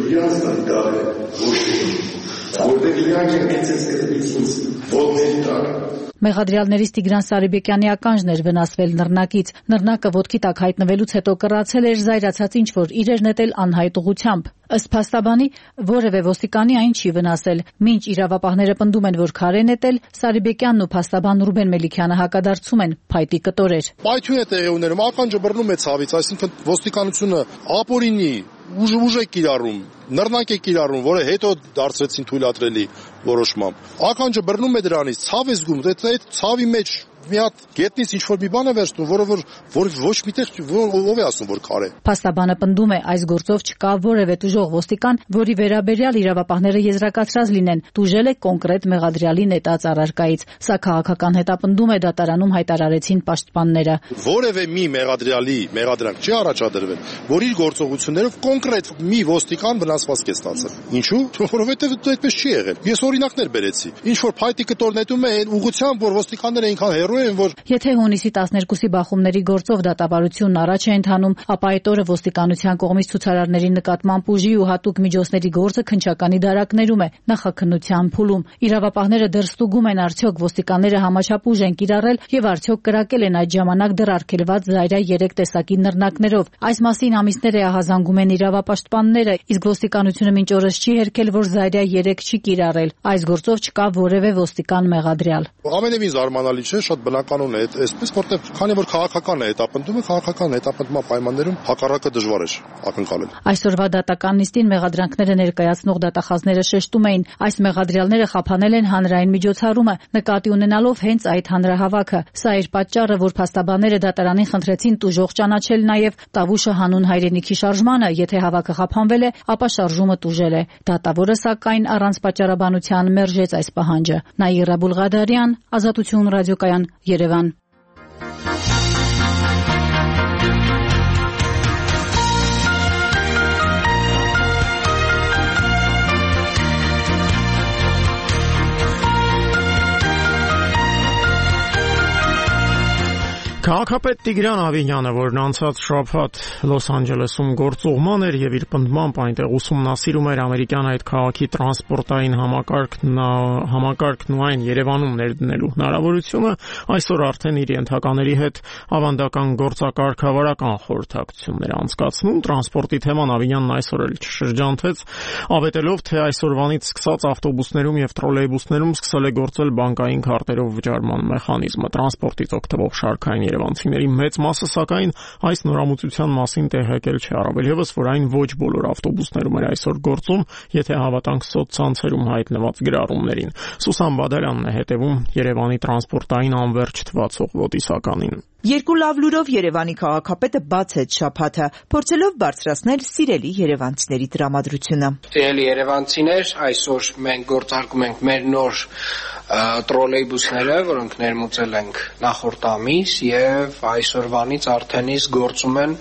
Մեղադրյալներից Տիգրան Սարիբեկյանի ականջն էր վնասվել նռնակից։ Նռնակը ոտքի տակ հայտնվելուց հետո կռացել էր զայրացած ինչ-որ իրեր նետել անհայտ ուղղությամբ։ Ըստ փաստաբանի, որևէ ոստիկանի այն չի վնասել։ Մինչ իրավապահները պնդում են, որ քար է նետել, Սարիբեկյանն ու փաստաբան Ռուբեն Մելիքյանը հակադարձում են փայտի կտորեր։
Պայթյուն է տեղի ունենում, ականջը բռնում է ցավից, այսինքն ոստիկանությունը ապօրինի ուժ է կիրառում, նռնակ է կիրառում, որը հետո դարձրեցին թույլատրելի որոշմամբ։ Ականջը բռնում է դրանից, ցավ է զգում, այդ ցավի մեջ մի հատ գետնից ինչ-որ մի բան է վերցնում, որ ոչ միտեղ ով է ասում, որ քար է։
Փաստաբանը պնդում է, այս գործով չկա որևէ տուժող ոստիկան, որի վերաբերյալ իրավապահները եզրակացրած լինեն, տուժել է կոնկրետ մեղադրյալի նետած առարկայից։ Սա քաղաքական հետապնդում է դատարանում հայտարարեցին պաշտպանները։
Որևէ մի մեղադրյալի մեղադրանք չի առաջադրվել, որ իր գործողություններով կոնկրետ մի ոստիկան վնասվածք է ստացել։ Ինչու՞։ Որովհետև դա այդպես չի եղել։ Ես օրինակներ բերեցի։ Ինչ որ փայտի կտոր նետում է ուղղությամբ, որ ոստիկանները այնքան
Եթե հունիսի 12-ի բախումների գործով դատավարությունն առաջ է ընթանում, ապա այդ օրը ոստիկանության կողմից ցուցարարների նկատմամբ ուժի ու հատուկ միջոցների գործը քննչականի դարակներում է, նախաքննության փուլում։ Իրավապահները դեռ ստուգում են, արդյոք ոստիկանները համաչափ ուժ են կիրառել եւ արդյոք կրակել են այդ ժամանակ դեռ արգելված զայրա 3 տեսակի նռնակներով։ Այս մասին ամիսներ է ահազանգում են իրավապաշտպանները, իսկ ոստիկանությունը մինչ օրս չի հերքել, որ զայրա 3 չի կիրառել։ Այս գործով չկա որևէ ոստիկան մեղադրյալ։
Ամենևին զարմանալի չէ, շատ բնականon է այսպես, որտեղ քանի որ քաղաքական է հետապնդումը, քաղաքական հետապնդման պայմաններում հակառակը դժվար է ակնկալել։
Այսօրվա դատական նիստին մեղադրանքները ներկայացնող դատախազները շեշտում էին, այս մեղադրյալները խափանել են հանրային միջոցառումը, նկատի ունենալով հենց այդ հանրահավաքը։ Սա էր պատճառը, որ փաստաբանները դատարանին խնդրեցին տուժող ճանաչել նաև Տավուշը հանուն հայրենիքի շարժմանը, եթե հավաքը խափանվել է, ապա շարժումը տուժել է։ Դատավորը սակայն առանց պատճառաբանության մերժեց այս պահանջը։ Նաիրա Բուլղադարյան, Ազատություն ռադիոկայան, Երևան։
Քաղաքապետ Տիգրան Ավինյանը, որն անցած շաբաթ Լոս Անջելեսում գործուղման էր եւ իր պնդմամբ այնտեղ ուսումնասիրում էր ամերիկյան այդ քաղաքի տրանսպորտային համակարգն ու այն Երևանում ներդնելու հնարավորությունը, այսօր արդեն իր ենթակաների հետ ավանդական գործակարգավարական խորհրդակցություններ անցկացնում։ Տրանսպորտի թեման Ավինյանն այսօր էլ չշրջանցեց, ավետելով, թե այսօրվանից սկսած ավտոբուսներում եւ տրոլեյբուսներում սկսել է գործել բանկային քարտերով վճարման մեխանիզմը։ Տրանսպորտից օգտվող շարքային երևանցիների մեծ մասը սակայն այս նորամուծության մասին տեղեկել չէ, առավելևս որ այն ոչ բոլոր ավտոբուսներում էր այսօր գործում, եթե հավատանք սոցցանցերում հայտնված գրառումներին։ Սուսան Բադալյանն է հետևում Երևանի տրանսպորտային անվերջ թվացող ոտիսականին։
Երկու լավ լուրով Երևանի քաղաքապետը բացեց շաբաթը, փորձելով բարձրացնել սիրելի երևանցիների տրամադրությունը։
Սիրելի երևանցիներ, այսօր մենք գործարկում ենք մեր նոր տրոլեյբուսները, որոնք ներմուծել ենք նախորդ ամիս եւ այսօրվանից արդեն իսկ գործում են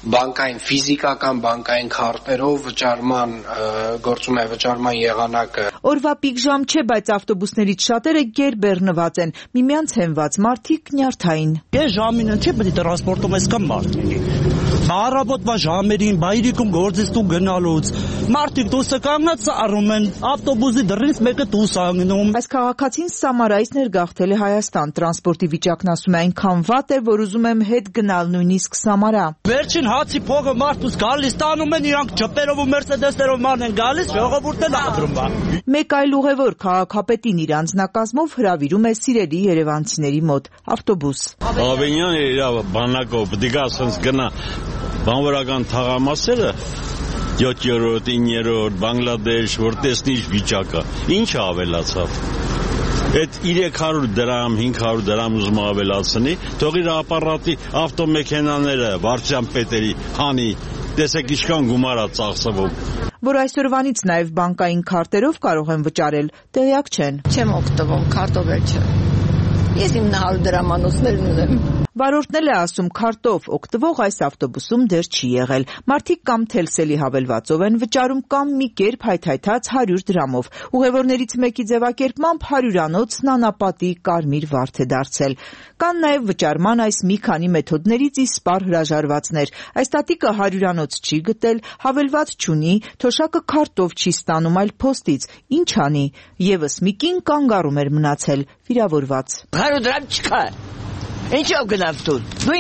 ֆիզիկական բանկային քարտերով գործում է վճարման եղանակը։
Օրվա պիկ ժամ չէ, բայց ավտոբուսներից շատերը գերբեռնված են, միմյանց հենված, մարդիկ նյարդային։
Ես ժամին չի պետք է տրանսպորտում այսքան մարդ լինի։ Առավոտվա ժամերին բայրիկում գործից դու գնալուց մարդիկ դուսը կանգնած առում են ավտոբուսի դռնից մեկը դուս անգնում։
Այս քաղաքացին Սամարայից ներգաղթել է Հայաստան, տրանսպորտի վիճակն ասում է այնքան վատ է, որ ուզում եմ հետ գնալ նույնիսկ Սամարա։
Վերջին հացի փողը մարդուց գալիս տանում են, իրանք ջպերով ու մերսեդեսներով ման են գալիս, ժողովուրդն ապրում բա։
Մեկ այլ ուղևոր քաղաքապետին իր անձնակազմով հրավիրում է սիրելի երևանցիների մոտ ավտոբուս։
Ավենյանը իր բանակով դիգա ասենց գնա բանվորական թաղամասերը 7-րդ, 9-րդ, Բանգլադեշ, որ տեսնի վիճակը, ինչ ավելացավ։ Այդ 300 դրամ, 500 դրամ ուզում ավելացնի, թող իր ապարատի ավտոմեքենաները վարչապետերի հանի, տեսեք ինչքան գումար է ծախսվում։
Որ այսօրվանից նաև բանկային քարտերով կարող են վճարել, տեղյակ չեն։
Չեմ օգտվում, քարտով էլ չէ։ Ես իմ 900 դրամանոցներն ունեմ։
Վարորդն է ասում, քարտով օգտվող այս ավտոբուսում դեռ չի եղել։ Մարդիկ կամ թելսելի հավելվածով են վճարում կամ մի կերպ հայթայթած 100 դրամով։ Ուղևորներից մեկի ձևակերպմամբ 100-անոց նանապատի կարմիր վարդ է դարձել։ Կան նաև վճարման այս մի քանի մեթոդներից իսպառ հրաժարվածներ։ Այս տատիկը 100-անոց չի գտել, հավելված չունի, թոշակը քարտով չի ստանում, այլ փոստից։ Ինչ անի։ Եվս մի կին կանգառում էր մնացել, վիրավորված։
100 դրամ չկա։ Ինչով գնամ տուն։ Դու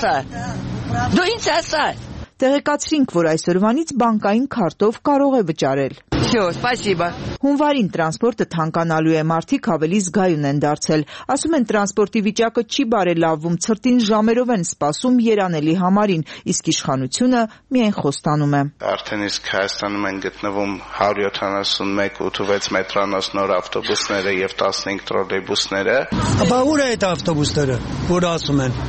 ինձ ասա։
Տեղեկացրինք, որ այսօրվանից բանկային քարտով կարող է վճարել։
Всё, спасибо։
Հունվարին տրանսպորտը թանկանալու է, մարդիկ ավելի զգայուն են դարձել։ Ասում են տրանսպորտի վիճակը չի բարելավվում, ցրտին ժամերով են սպասում երանելի համարին, իսկ իշխանությունը միայն խոստանում է։
Արդեն իսկ Հայաստանում են գտնվում 171 86 մետրանոց նոր ավտոբուսները եւ 15 տրոլեյբուսները։
Ապա ուր է այդ ավտոբուսները, որ ասում են։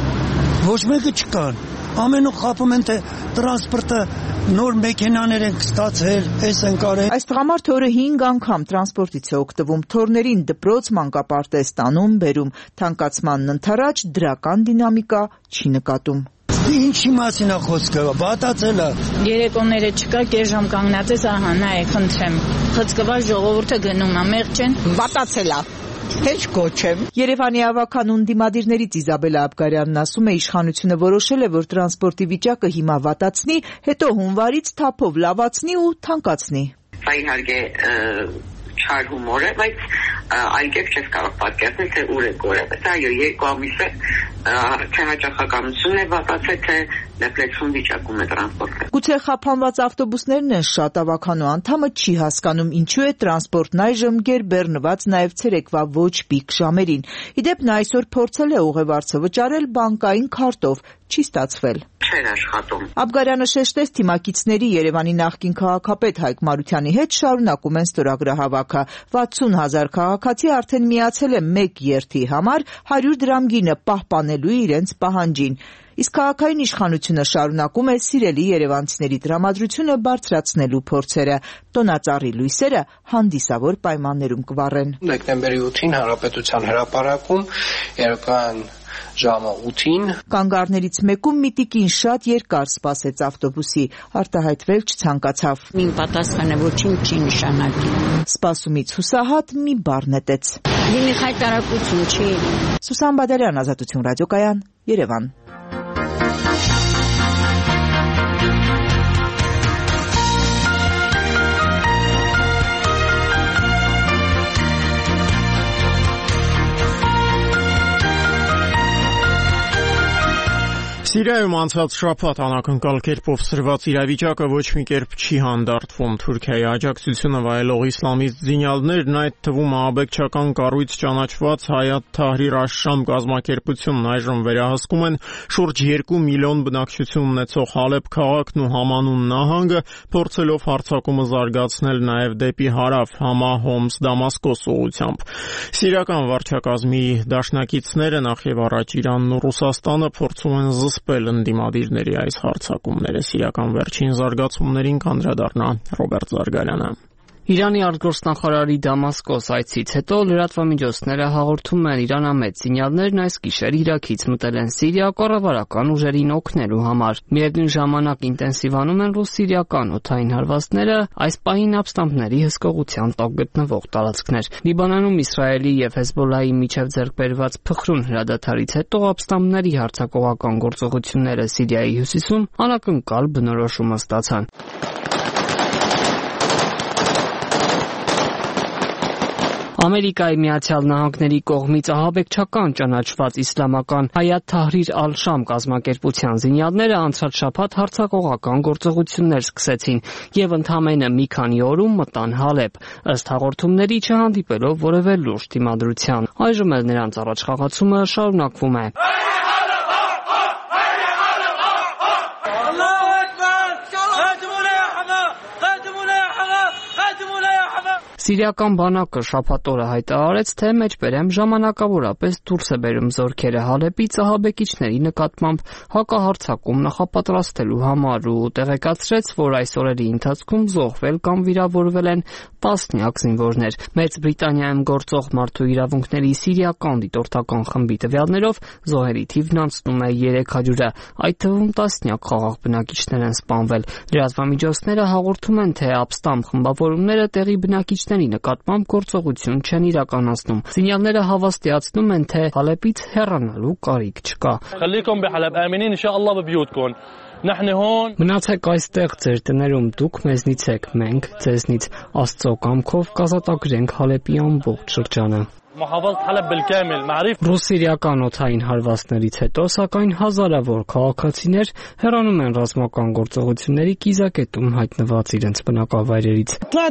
Ոչ մեկը չկան։ Ամենուր խափում են, թե տրանսպորտը նոր մեքենաներ են ստացել, այս են կարել։
Այս տղամարդը օրը 5 անգամ տրանսպորտից է օգտվում, թորներին դպրոց, մանկապարտեզ տանում, բերում, թանկացմանն ընթരാճ դրական դինամիկա չի նկատում։
Ինչի մասին է խոսքը, վատացել է։
Երեկոները չկա, կես ժամ կանգնած ես, ահա, նայեք, խնդրեմ։ Խցկված ժողովուրդը գնում է, մեղջ են։
Վատացել է։ Հեչ կոչեմ։ Երևանի ավականուն դիմադիրներից Իզաբելա Աբգարյանն ասում է, իշխանությունը որոշել է, որ տրանսպորտի վիճակը հիմա վատացնի, հետո հունվարից թափով լավացնի ու թանկացնի։
Սա իհարկե չար հումոր է, բայց այլ կերպ չես կարող պատկերացնել, թե ուր է գորը։ Բայց այո, 2 ամիս է թե հաճախականությունն է վատացել, թե դեպլեցում վիճակում է տրանսպորտը։
Գուցե խափանված ավտոբուսներն են շատ ավականու անդամը չի հասկանում ինչու է տրանսպորտն այժմ գերբեռնված նաև ցերեկվա ոչ պիկ ժամերին։ Իդեպ նա այսօր փորձել է ուղևորցը վճարել բանկային քարտով, չի ստացվել։
Չէր աշխատում։
Աբգարյանը շեշտեց թիմակիցների Երևանի նախկին քաղաքապետ Հայկ Մարությանի հետ շարունակում են ստորագրահավաքը։ 60,000 քաղաքացի արդեն միացել է մեկ երթի համար 100 դրամ գինը պահպանելու իրենց պահանջին։ Իսկ քաղաքային իշխանությունը շարունակում է սիրելի երևանցիների տրամադրությունը բարձրացնելու փորձերը։ Տոնածառի լույսերը հանդիսավոր պայմաններում կվառեն։
Դեկտեմբերի 8-ին Հանրապետության հրապարակում երեկոյան ժամը 8-ին
կանգառներից մեկում մի տիկին շատ երկար սպասեց ավտոբուսի, արտահայտվել չցանկացավ։
Մին պատասխանը ոչինչ չի նշանակի։
Սպասումից հուսահատ մի բառ նետեց։
Դիմի խայտարակություն չի։
Սուսան Բադալյան, Ազատություն ռադիոկայան, Երևան։
Սիրիայում անցած շաբաթ անակնկալ կերպով սրված իրավիճակը ոչ մի կերպ չի հանդարտվում։ Թուրքիայի աջակցությունը վայելող իսլամիստ զինյալներն, այդ թվում ահաբեկչական կառույց ճանաչված Հայաթ Թահրիր աշ-Շամ կազմակերպությունն այժմ վերահսկում են շուրջ 2 միլիոն բնակչություն ունեցող Հալեբ քաղաքն ու Համանուն նահանգը, փորձելով հարձակումը զարգացնել նաև դեպի հարավ Համա, Հոմս, Դամասկոս ուղղությամբ։ Սիրիական վարչակազմի դաշնակիցները նախ եւ առաջ Իրանն ու Ռուսաստանը փորձում են զսպել ընդդիմադիրների այս հարձակումները։ Սիրիական վերջին զարգացումներին կանդրադառնա Ռոբերտ Զարգարյանը։
Իրանի արտգործնախարարի Դամասկոս այցից հետո լրատվամիջոցները հաղորդում են իրանամետ սինյալներն այս գիշեր Իրաքից մտել են Սիրիա կառավարական ուժերին օգնելու համար։ Միևնույն ժամանակ ինտենսիվանում են ռուս-սիրիական օդային հարվածները, այս պահին ապստամբների հսկողության տակ գտնվող տարածքներ։ Լիբանանում Իսրայելի եւ Հեզբոլլահի միջև ձեռք բերված փխրուն հրադադարից հետո ապստամբների հարձակողական գործողությունները Սիրիայի հյուսիսում անակնկալ բնորոշումը ստացան։ Ամերիկայի Միացյալ Նահանգների կողմից ահաբեկչական ճանաչված իսլամական Հայաթ Թահրիր ալ-Շամ կազմակերպության զինյալները անցած շաբաթ հարձակողական գործողություններ սկսեցին եւ ընդամենը մի քանի օրում մտան Հալեբ, ըստ հաղորդումների չհանդիպելով որևէ լուրջ դիմադրության։ Այժմ էլ նրանց առաջխաղացումը շարունակվում է։ Սիրիական բանակը շաբաթ օրը հայտարարեց, թե մեջբերեմ ժամանակավորապես դուրս է բերում զորքերը Հալեբից ահաբեկիչների նկատմամբ հակահարձակում նախապատրաստելու համար ու տեղեկացրեց, որ այս օրերի ընթացքում զոհվել կամ վիրավորվել են տասնյակ զինվորներ։ Մեծ Բրիտանիայում գործող մարդու իրավունքների սիրիական դիտորդական խմբի տվյալներով զոհերի թիվն անցնում է 300-ը, այդ թվում տասնյակ խաղաղ բնակիչներ են սպանվել։ Լրատվամիջոցները հաղորդում են, թե ապստամբ խմբավորումները տեղի բնակիչների նկատմամբ գործողություն չեն իրականացնում։ Զինյալները հավաստիացնում են, թե Հալեբից հեռանալու կարիք չկա։ Մնացեք այստեղ ձեր տներում, դուք մեզնից եք, մենք ձեզնից, Աստծո կամքով կազատագրենք Հալեբի ամբողջ շրջանը։ Ռուս-սիրիական օդային հարվածներից հետո, սակայն հազարավոր քաղաքացիներ հեռանում են ռազմական գործողությունների կիզակետում հայտնված իրենց բնակավայրերից։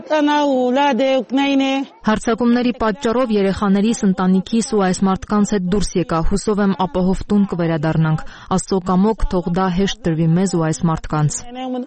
Հարձակումների պատճառով երեխաներիս, ընտանիքիս ու այս մարդկանց հետ դուրս եկա, հուսով եմ ապահով տուն կվերադառնանք։ Աստծո կամոք թող դա հեշտ տրվի մեզ ու այս մարդկանց։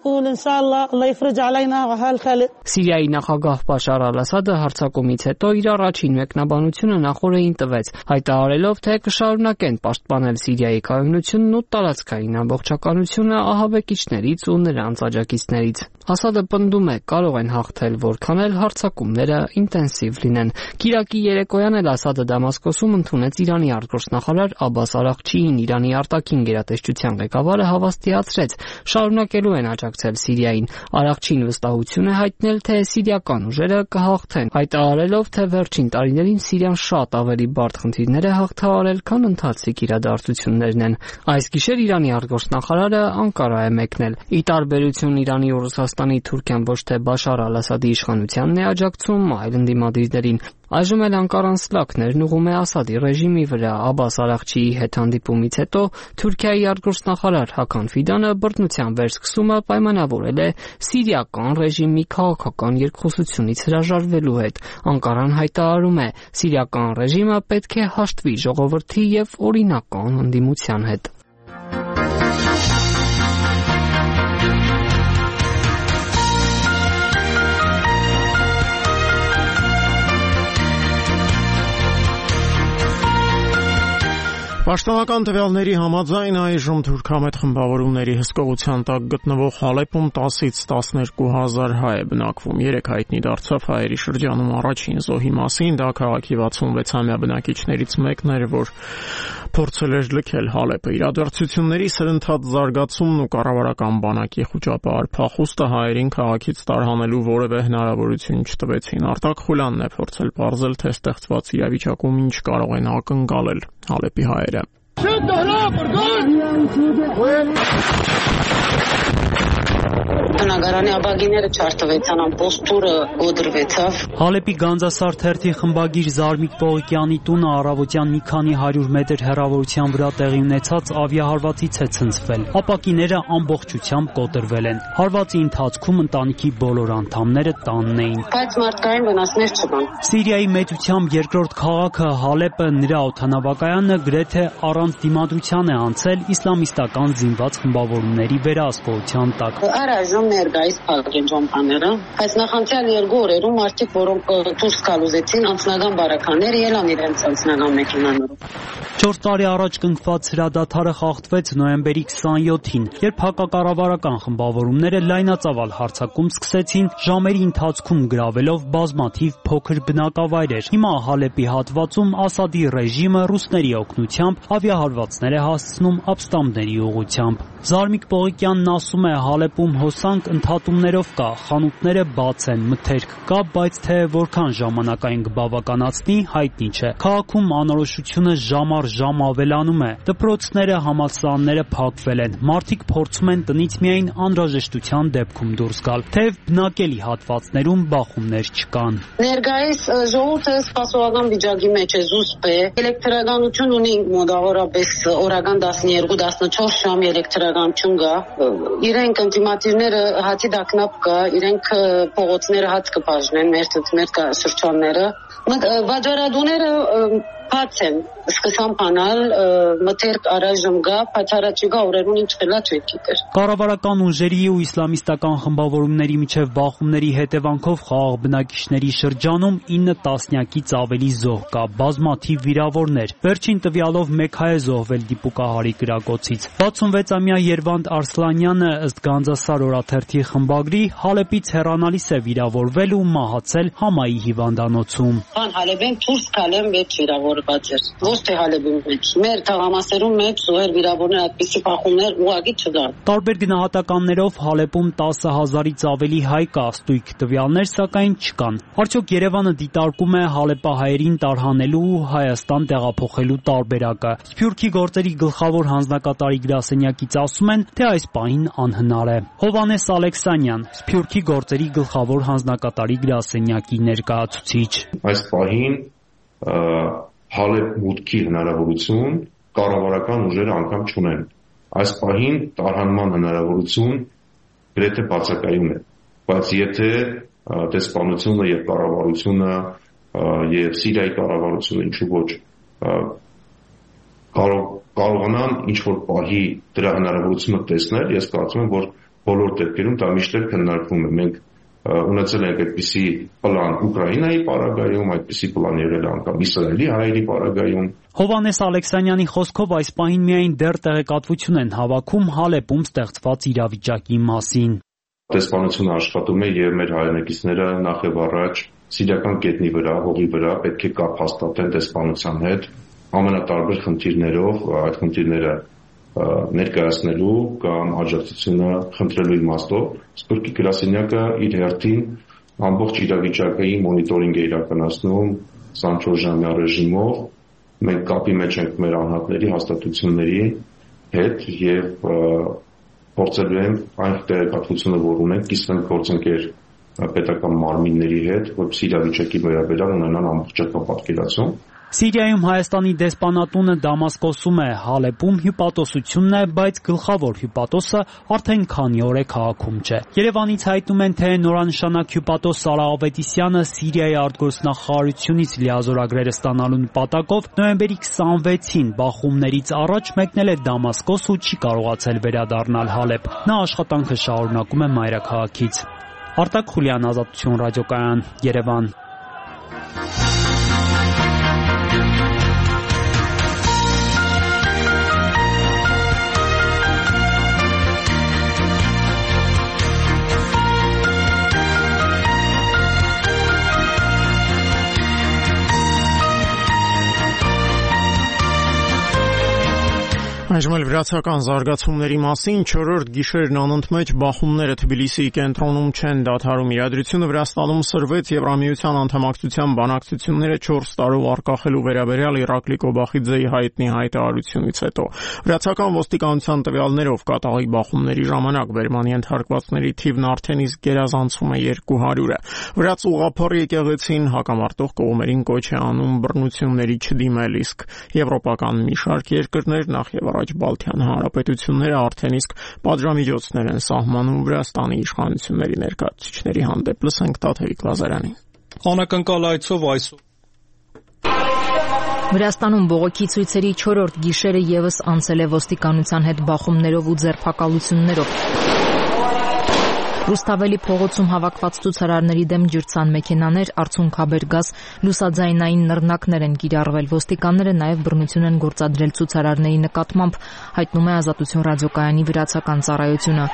Սիրիայի նախագահ Բաշար Ալ-Ասադը հարձակումից հետո իր առաջին մեկնաբանությունը նախորդին տվեց, հայտարարելով, թե կշարունակեն պաշտպանել Սիրիայի կայունությունն ու տարածքային ամբողջականությունը ահաբեկիչներից ու նրանց աջակիցներից։ Ասադը պնդում է, կարող են հաղթել, որքան էլ հարձակումները ինտենսիվ լինեն։ Կիրակի երեկոյան էլ Ասադը Դամասկոսում ընդունեց Իրանի արտգործնախարար Աբբաս Արաղչիին։ Իրանի արտաքին գերատեսչության ղեկավարը հավաստիացրեց, շարունակելու են աջակցել Սիրիային։ Արաղչին վստահություն է հայտնել, թե սիրիական ուժերը կհաղթեն, հայտարարելով, թե վերջին տարիներին Սիրիան շատ ավելի բարդ խնդիրներ է հաղթահարել, քան ընթացիկ իրադարձություններն են։ Այս գիշեր Իրանի արտգործնախարարը Անկարա է մեկնել։ Ի տարբերություն Իրանի ու Ռուսաստանի, Թուրքիան ոչ թե Բաշար Ալ-Ասադի իշխանությանն է աջակցում, այլ ընդդիմադիրներին։ Այժմ էլ Անկարան սլաքներն ուղղում է Ասադի ռեժիմի վրա։ Աբբաս Արաղչիի հետ հանդիպումից հետո Թուրքիայի արտգործնախարար Հական Ֆիդանը բռնության վերսկսումը պայմանավորել է սիրիական ռեժիմի քաղաքական երկխոսությունից հրաժարվելու հետ։ Անկարան հայտարարում է, սիրիական ռեժիմը պետք է հաշտվի ժողովրդի եւ օրինական ընդդիմության հետ։
Պաշտոնական տվյալների համաձայն այժմ թուրքամետ խմբավորումների հսկողության տակ գտնվող Հալեբում 10-ից 12,000 հայ է բնակվում։ Երեք հայտնի դարձավ հայերի շրջանում առաջին զոհի մասին։ Դա քաղաքի 66-ամյա բնակիչներից մեկն էր, որ փորձել էր լքել Հալեբը։ Իրադարձությունների սրընթաց զարգացումն ու կառավարական բանակի խուճապահար փախուստը հայերին քաղաքից տարհանելու որևէ հնարավորություն չտվեցին։ Արտակ Խուլյանն է փորձել պարզել, թե ստեղծված իրավիճակում ինչ կարող են ակնկալել Հալեբի հայերը։
Տնագարանի աբագիները չարտվեցան, ամպոստուրը գոդրվեցավ։
Հալեբի Գանձասար թերթի խմբագիր Զարմիկ Պողիկյանի տունը առավոտյան մի քանի 100 մետր հեռավորության վրա տեղի ունեցած ավիահարվածից է ցնցվել։ Ապակիները ամբողջությամբ կոտրվել են։ Հարվածի ընթացքում ընտանիքի բոլոր անդամները տանն էին։
Բայց մարդկային վնասներ չկան։
Սիրիայի մեծությամբ երկրորդ քաղաքը Հալեբը, նրա օդանավակայանը գրեթե առանց դիմադրության է անցել իսլամիստական զինված խմբավորումների վերաբերյալ։ վերահսկողության տակ։
Առայժմ ներկայիս փակեջոմպաները, այս նախանցյալ 2 օրերում մարդիկ, որոնք դուրս կալուզեցին անձնական բարականներ, ելան իրենց անձնական մեքենաներով։
4 տարի առաջ կնքված հրադադարը խախտվեց նոյեմբերի 27-ին, երբ հակակառավարական խմբավորումները լայնածավալ հարձակում սկսեցին, ժամերի ընթացքում գրավելով բազմաթիվ փոքր բնակավայրեր։ Հիմա Հալեպի հատվածում Ասադի ռեժիմը ռուսների օգնությամբ ավիահարվածներ է հասցնում ապստամբների ուղղությամբ։ Զարմիկ Պողիկյանն ասում է, Հալեպում հոսանք ընդհատումներով կա, խանութները բաց են, մթերք կա, բայց թե որքան ժամանակային կբավականացնի, հայտնի չէ։ Քաղաքում անորոշությունը ժամ առ ժամ ավելանում է։ Դպրոցները, համալսարանները փակվել են։ Մարդիկ փորձում են տնից միայն անհրաժեշտության դեպքում դուրս գալ, թեև բնակելի հատվածներում բախումներ չկան։
Ներկայիս ժողովուրդը սպասողական վիճակի մեջ է, զուսպ է։ Էլեկտրականություն ունի մոտավորապես օրական 12-14 ժամ էլեկտրականություն կա։ Իրենք ինտիմատիվները հացի դակնապ կա, իրենք փողոցները հաց կբաժնեն, մեր սրճարանները։ Վաճառատուները բաց են, սկսան բանալ, մթերք առայժմ գա, բայց առաջիկա օրերուն ինչ կլա չի գիտեր։
Կառավարական ուժերի ու իսլամիստական խմբավորումների միջև բախումների հետևանքով խաղաղ բնակիչների շրջանում 9 տասնյակից ավելի զոհ կա, բազմաթիվ վիրավորներ։ Վերջին տվյալով 1 հայ է զոհվել դիպուկահարի կրակոցից։ 66-ամյա Երվանդ Արսլանյանը ըստ Գանձասար օրաթերթի խմբագրի Հալեպից հեռանալիս է վիրավորվել ու մահացել Համայի հիվանդանոցում։
Հալեպեն դուրս գալեմ մեջ վիրավորված էր։ Ոչ թե Հալեպի մեջ, մեր թաղամասերում մեջ զոհեր վիրավորներ այդպիսի բախումներ ուղղակի չկան։
Տարբեր գնահատականներով Հալեպում 10,000-ից ավելի հայ կա, ստույգ տվյալներ սակայն չկան։ Արդյոք Երևանը դիտարկում է հալեպահայերին տարհանելու ու Հայաստան տեղափոխելու տարբերակը։ Սփյուռքի գործերի գլխավոր հանձնակատարի գրասենյակից ասում են, թե այս պահին անհնար է։ Հովհաննես Ալեքսանյան, Սփյուռքի գործերի գլխավոր հանձնակատարի գրասենյակի ներկայացուցիչ։
Այս պահին Հալեպ մուտքի հնարավորություն կառավարական ուժերը անգամ չունեն։ Այս պահին տարհանման հնարավորություն գրեթե բացակայում է, բայց եթե դեսպանությունը եւ կառավարությունը եւ Սիրիայի կառավարությունը ինչու ոչ կարողանան ինչ-որ պահի դրա հնարավորությունը տեսնել, ես կարծում եմ, որ բոլոր դեպքերում դա միշտ քննարկվում է։ Մենք ունեցել ենք այդպիսի պլան Ուկրաինայի պարագայում, այդպիսի պլան եղել է անգամ Իսրայելի հայերի պարագայում։
Հովհաննես Ալեքսանյանի խոսքով այս պահին միայն դեռ տեղեկատվություն են հավաքում Հալեպում ստեղծված իրավիճակի մասին։
Դեսպանությունը աշխատում է եւ մեր հայրենակիցները նախ եւ առաջ սիրիական գետնի վրա, հողի վրա պետք է կապ հաստատեն դեսպանության հետ ամենատարբեր խնդիրներով, այդ խնդիրները ներկայացնելու կամ աջակցությունը խնդրելու իմաստով Սփյուռքի գրասենյակը իր հերթին ամբողջ իրավիճակի մոնիտորինգ է իրականացնում 24 ժամյա ռեժիմով։ Մենք կապի մեջ ենք մեր անհատների հաստատությունների հետ եւ փորձելու ենք այն տեղեկատվությունը, որ ունենք, կիսվենք գործընկեր պետական մարմինների հետ, որպեսզի իրավիճակի վերաբերյալ ունենան ամբողջական պատկերացում։
Սիրիայում Հայաստանի դեսպանատունը Դամասկոսում է, Հալեպում հյուպատոսությունն է, բայց գլխավոր հյուպատոսը արդեն քանի օր է քաղաքում չէ։ Երևանից հայտնում են, թե նորանշանակ հյուպատոս Սարա Ավետիսյանը Սիրիայի արտգործնախարարությունից լիազորագրերը ստանալու նպատակով նոյեմբերի 26-ին բախումներից առաջ մեկնել է Դամասկոս ու չի կարողացել վերադառնալ Հալեպ։ Նա աշխատանքը շարունակում է մայրաքաղաքից։ Արտակ Խուլյան, Ազատություն ռադիոկայան, Երևան։
Այժմ էլ վրացական զարգացումների մասին 4-րդ գիշերն անընդմեջ բախումները Թբիլիսիի կենտրոնում չեն դադարում։ Իրադրությունը Վրաստանում սրվեց Եվրամիության անդամակցության բանակցությունները 4 տարով արկախելու վերաբերյալ Իրակլի Կոբախիձեի հայտնի հայտարարությունից հետո։ Վրացական ոստիկանության տվյալներով կատաղի բախումների ժամանակ բերման ենթարկվածների թիվն արդեն իսկ գերազանցում է 200-ը։ Վրաց ուղղափառ եկեղեցին հակամարտող կողմերին կոչ է անում բռնությունների չդիմել, իսկ եվրոպական մի շարք երկրներ նախ եւ առաջ Բալթյան հանրապետությունները արդեն իսկ պատժամիջոցներ են սահմանում Վրաստանի իշխանությունների ներկայացուցիչների հանդեպ։ Լսենք Տաթևիկ Լազարյանին։
Անակնկալ այցով այսօր
Վրաստանում բողոքի ցույցերի 4-րդ գիշերը եւս անցել է ոստիկանության հետ բախումներով ու ձերբակալություններով։ Ռուստավելի փողոցում հավաքված ցուցարարների դեմ ջրցան մեքենաներ, արցունքաբեր գազ, լուսաձայնային նռնակներ են կիրառվել։ Ոստիկանները նաև բռնություն են գործադրել ցուցարարների նկատմամբ, հայտնում է Ազատություն ռադիոկայանի վրացական ծառայությունը։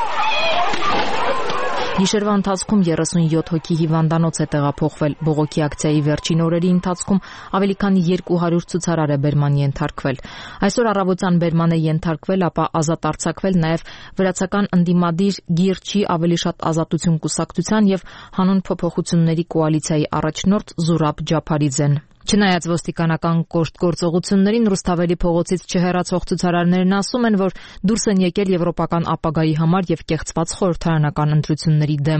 Գիշերվա ընթացքում 37 հոգի հիվանդանոց է տեղափոխվել։ Բողոքի ակցիայի վերջին օրերի ընթացքում ավելի քան 200 ցուցարար է բերման ենթարկվել։ Այսօր առավոտյան բերման է ենթարկվել, ապա ազատ արձակվել նաև վրացական ընդդիմադիր Գիրչի ավելի շատ ազատություն կուսակցության եւ հանուն փոփոխությունների կոալիցիայի առաջնորդ Զուրաբ Ջափարիձեն։ Չնայած ոստիկանական կոշտ գործողություններին, Ռուստավելի փողոցից չհեռացող ցուցարարներն ասում են, որ դուրս են եկել եվրոպական ապագայի համար եւ կեղծված խորհրդարանական ընտրությունների դեմ։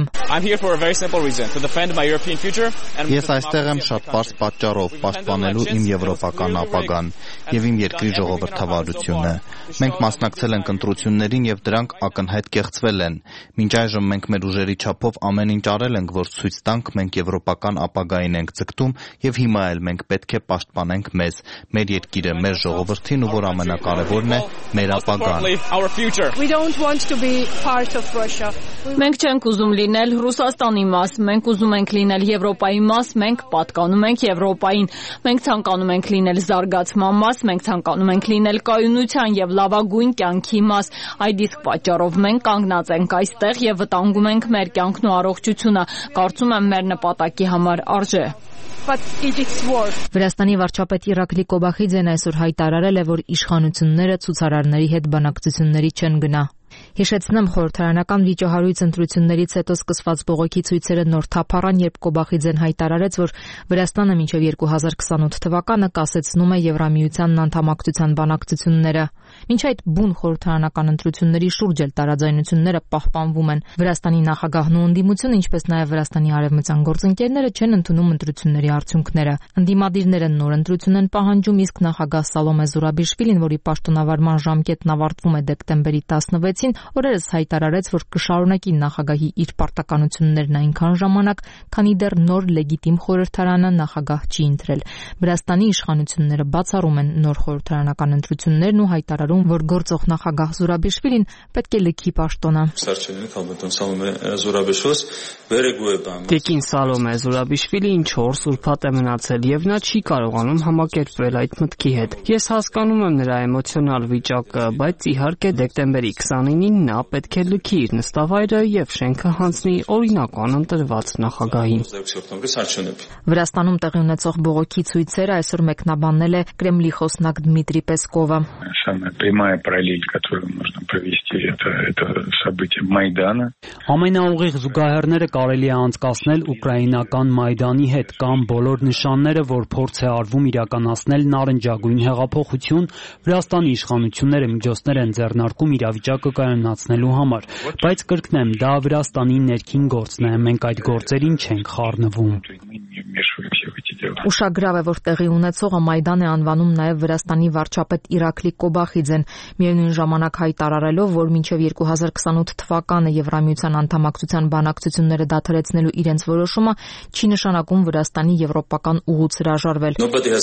Ես այստեղ եմ շատ պարզ պատճառով, պաշտպանելու իմ եվրոպական ապագան եւ իմ երկրի ժողովրդավարությունը։ Մենք մասնակցել ենք ընտրություններին եւ դրանք ակնհայտ կեղծվել են։ Մինչ այժմ մենք մեր ուժերի չափով ամեն ինչ արել ենք, որ ցույց տանք մենք եվրոպական ապագային ենք ձգտում եւ հիմա էլ մենք պետք է պաշտպանենք մեզ, մեր երկիրը, մեր ժողովրդին ու որ ամենակարևորն է, մեր ապագան։
Մենք չենք ուզում լինել Ռուսաստանի մաս, մենք ուզում ենք լինել Եվրոպայի մաս, մենք պատկանում ենք Եվրոպային։ Մենք ցանկանում ենք լինել զարգացման մաս, մենք ցանկանում ենք լինել կայունության եւ լավագույն կյանքի մաս։ Այդ իսկ պատճառով մենք կանգնած ենք այստեղ եւ վտանգում ենք մեր կյանքն ու առողջությունը։ Կարծում եմ մեր նպատակի համար արժե։
Վրաստանի վարչապետ Իրակլի Կոբախիձեն այսօր հայտարարել է, որ իշխանությունները ցուցարարների հետ բանակցությունների չեն գնա։ Հիշեցնեմ, խորհրդարանական վիճահարույց ընտրություններից հետո սկսված բողոքի ցույցերը նոր թափ առան, երբ Կոբախիձեն հայտարարեց, որ Վրաստանը մինչև 2028 թվականը կասեցնում է Եվրամիությանն անդամակցության բանակցությունները։ Մինչ այդ բուն խորհրդարանական ընտրությունների շուրջ էլ տարաձայնությունները պահպանվում են։ Վրաստանի նախագահն ու ընդդիմությունը, ինչպես նաև Վրաստանի արևմտյան գործընկերները չեն ընդունում ընտրությունների արդյունքները։ Ընդդիմադիրները նոր ընտրություն են պահանջում, իսկ նախագահ Սալոմե Զուրաբիշվիլին, որի պաշտոնավարման ժամկետն ավարտվում է դեկտեմբերի 16-ին, օրերս հայտարարեց, որ կշարունակի նախագահի իր պարտականություններն այնքան ժամանակ, քանի դեռ նոր լեգիտիմ խորհրդարանը նախագահ չի ընտրել։ Վրաստանի իշխանությունները բացառում են նոր խորհրդարանական ընտրություններն ու հայտարարում, որ գործող նախագահ Զուրաբիշվիլին պետք է լքի պաշտոնը։
Տիկին Սալոմե Զուրաբիշվիլին 4 ուրբաթ է մնացել եւ նա չի կարողանում համակերպվել այդ մտքի հետ։ Ես հասկանում եմ նրա էմոցիոնալ վիճակը, բայց իհարկե դեկտեմբերի 29-ին նա պետք է լքի իր նստավայրը եւ շենքը հանձնի օրինական ընտրված նախագահին։
Վրաստանում տեղի ունեցող բողոքի ցույցերը այսօր մեկնաբանել է Կրեմլի խոսնակ Դմիտրի Պեսկովը։
Ամենաուղիղ զուգահեռները կարելի է անցկացնել ուկրաինական Մայդանի հետ, կամ բոլոր նշանները, որ փորձ է արվում իրականացնել նարնջագույն հեղափոխություն, Վրաստանի իշխանությունները միջոցներ են ձեռնարկում իրավիճակը կայունացնելու համար, բայց կրկնեմ, դա Վրաստանի ներքին գործն է, մենք այդ գործերին չենք խառնվում։
Ուշագրավ է, որ տեղի ունեցողը Մայդան է անվանում նաև Վրաստանի վարչապետ Իրակլի Կոբախիձեն, միևնույն ժամանակ հայտարարելով, որ մինչև 2028 թվականը Եվրամիության անդամակցության բանակցությունները դադարեցնելու իրենց որոշումը չի նշանակում Վրաստանի եվրոպական ուղուց հրաժարվել։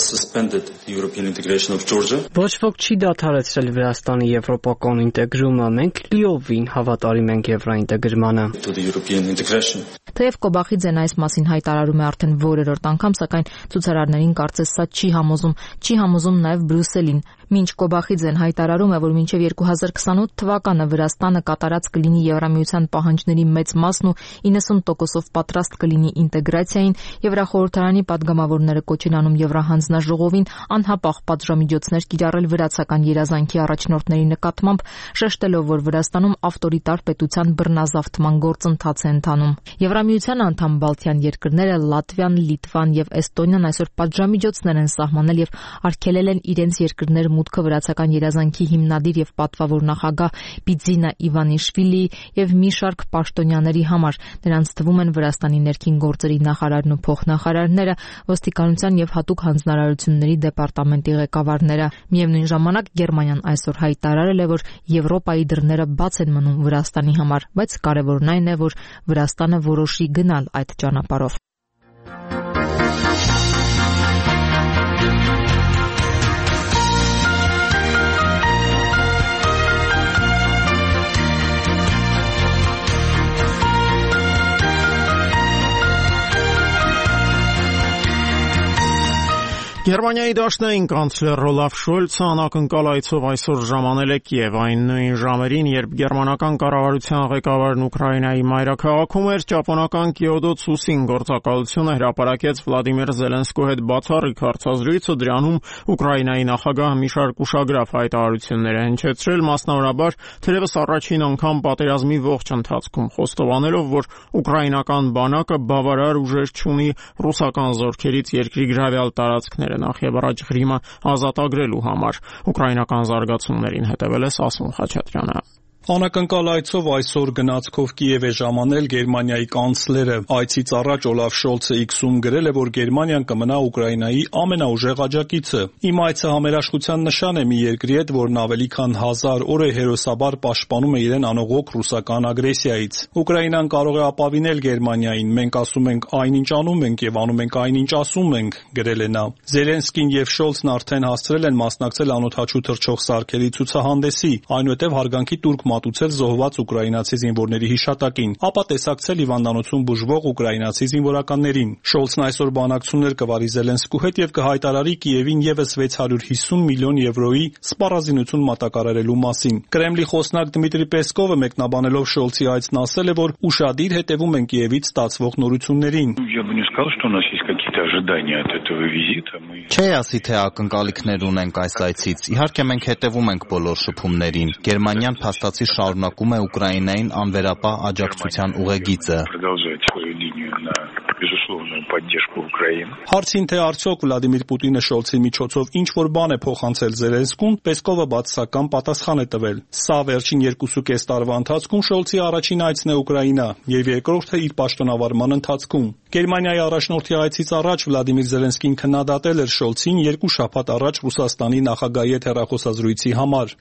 Ոչ ոք չի դադարեցրել Վրաստանի եվրոպական ինտեգրումը, մենք լիովին հավատարիմ ենք եվրոինտեգրմանը։
Թեև Կոբախիձեն այս մասին հայտարարում է արդեն որերորդ անգամ, սակայն ցուցարարներին կարծես սա չի համոզում նաև Բրյուսելին։ Մինչ Կոբախիձեն հայտարարում է, որ մինչև 2028 թվականը Վրաստանը կատարած կլինի Եվրամիության պահանջների մեծ մասն ու 90%-ով պատրաստ կլինի ինտեգրացիային, Եվրախորհրդարանի падգամավորները կոչ են անում Եվրահանձնաժողովին անհապաղ պատժամիջոցներ կիրառել վրացական երազանքի առաջնորդների նկատմամբ, շեշտելով, որ Վրաստանում ավտորիտար պետության բռնազավթման գործընթաց է ընթանում։ Եվրամիության անդամ Բալթյան երկրները Լատվիան, Լիտվան եւ Էստոնիան այսօր պատժամիջոցներ են սահմանել եւ արգելել են իրենց երկրներ մուտքը վրացական երազանքի հիմնադիր եւ պատվավոր նախագահ Բիձինա Իվանիշվիլի եւ մի շարք պաշտոնյաների համար։ Նրանց թվում են Վրաստանի ներքին գործերի նախարարն ու փոխնախարարները, ոստիկանության եւ հատուկ հանձնարարությունների դեպարտամենտի ղեկավարները։ Միևնույն ժամանակ Գերմանիան այսօր հայտարարել է, որ Եվրոպայի դռները բաց են մնում Վրաստանի համար, բայց կարևորն այն է, որ Վրաստանը որոշի գնալ այդ ճանապարհով։
Գերմանիայի դաշնային կանցլեր Ռոլաֆ Շոլցը անակնկալ այցով այսօր ժամանել է Կիև այն նույն ժամերին, երբ գերմանական կառավարության ղեկավարն Ուկրաինայի մայրաքաղաքում էր, ճապոնական Կիոտո Ցուսին գործակալությունը հրապարակեց Վլադիմիր Զելենսկու հետ բացառիկ հարցազրույցը, դրանում Ուկրաինայի նախագահը մի շարք ուշագրավ հայտարարություններ է հնչեցրել, մասնավորաբար թերևս առաջին անգամ պատերազմի ողջ ընթացքում խոստովանելով, որ ուկրաինական բանակը բավարար ուժեր չունի ռուսական զորքերից երկրի գրավյալ տարածքներ նախ եւ առաջ Ղրիմը ազատագրելու համար։ Ուկրաինական զարգացումներին հետևել է Սասուն Խաչատրյանը։
Անակնկալ այցով այսօր գնացքով Կիև է ժամանել Գերմանիայի կանցլերը։ Այցից առաջ Օլաֆ Շոլցը X-ում գրել է, որ Գերմանիան կմնա Ուկրաինայի ամենաուժեղ աջակիցը։ Իմ այցը համերաշխության նշան է մի երկրի հետ, որն ավելի քան 1000 օր է հերոսաբար պաշտպանում է իրեն անողոք ռուսական ագրեսիայից։ Ուկրաինան կարող է ապավինել Գերմանիային։ Մենք ասում ենք այնինչ անում ենք եւ անում ենք այնինչ ասում ենք, գրել է նա։ Զելենսկին եւ Շոլցն արդեն հասցրել են մասնակցել անօդաչու թռչող սարքերի ցուցահանդեսի, այնուհետև հարգանքի տուրք մատուցել զոհված ուկրաինացի զինվորների հիշատակին, ապա տեսակցել հիվանդանոցում բուժվող ուկրաինացի զինվորականներին։ Շոլցն այսօր բանակցություններ կվարի Զելենսկու հետ եւ կհայտարարի Կիևին եւս 650 միլիոն եվրոյի սպառազինություն մատակարարելու մասին։ Կրեմլի խոսնակ Դմիտրի Պեսկովը մեկնաբանելով Շոլցի այցն ասել է, որ ուշադիր հետևում են Կիևից ստացվող նորություններին։
Չէ ասի, թե ակնկալիքներ ունենք այս այցից։ Իհարկե մենք հետևում ենք բոլոր շփումներին։ Գերմանիան փաստացի շարունակում է Ուկրաինային անվերապահ աջակցության ուղեգիծը։
Հարցին, թե արդյոք Վլադիմիր Պուտինը Շոլցի միջոցով ինչ-որ բան է փոխանցել Զելենսկուն, Պեսկովը բացասական պատասխան է տվել։ Սա վերջին 2.5 տարվա ընթացքում Շոլցի առաջին այցն է Ուկրաինա եւ երկրորդը իր պաշտոնավարման ընթացքում։ Գերմանիայի առաջնորդի այցից առաջ Վլադիմիր Զելենսկին քննադատել էր Շոլցին 2 շաբաթ առաջ Ռուսաստանի նախագահի հետ հեռախոսազրույցի համար։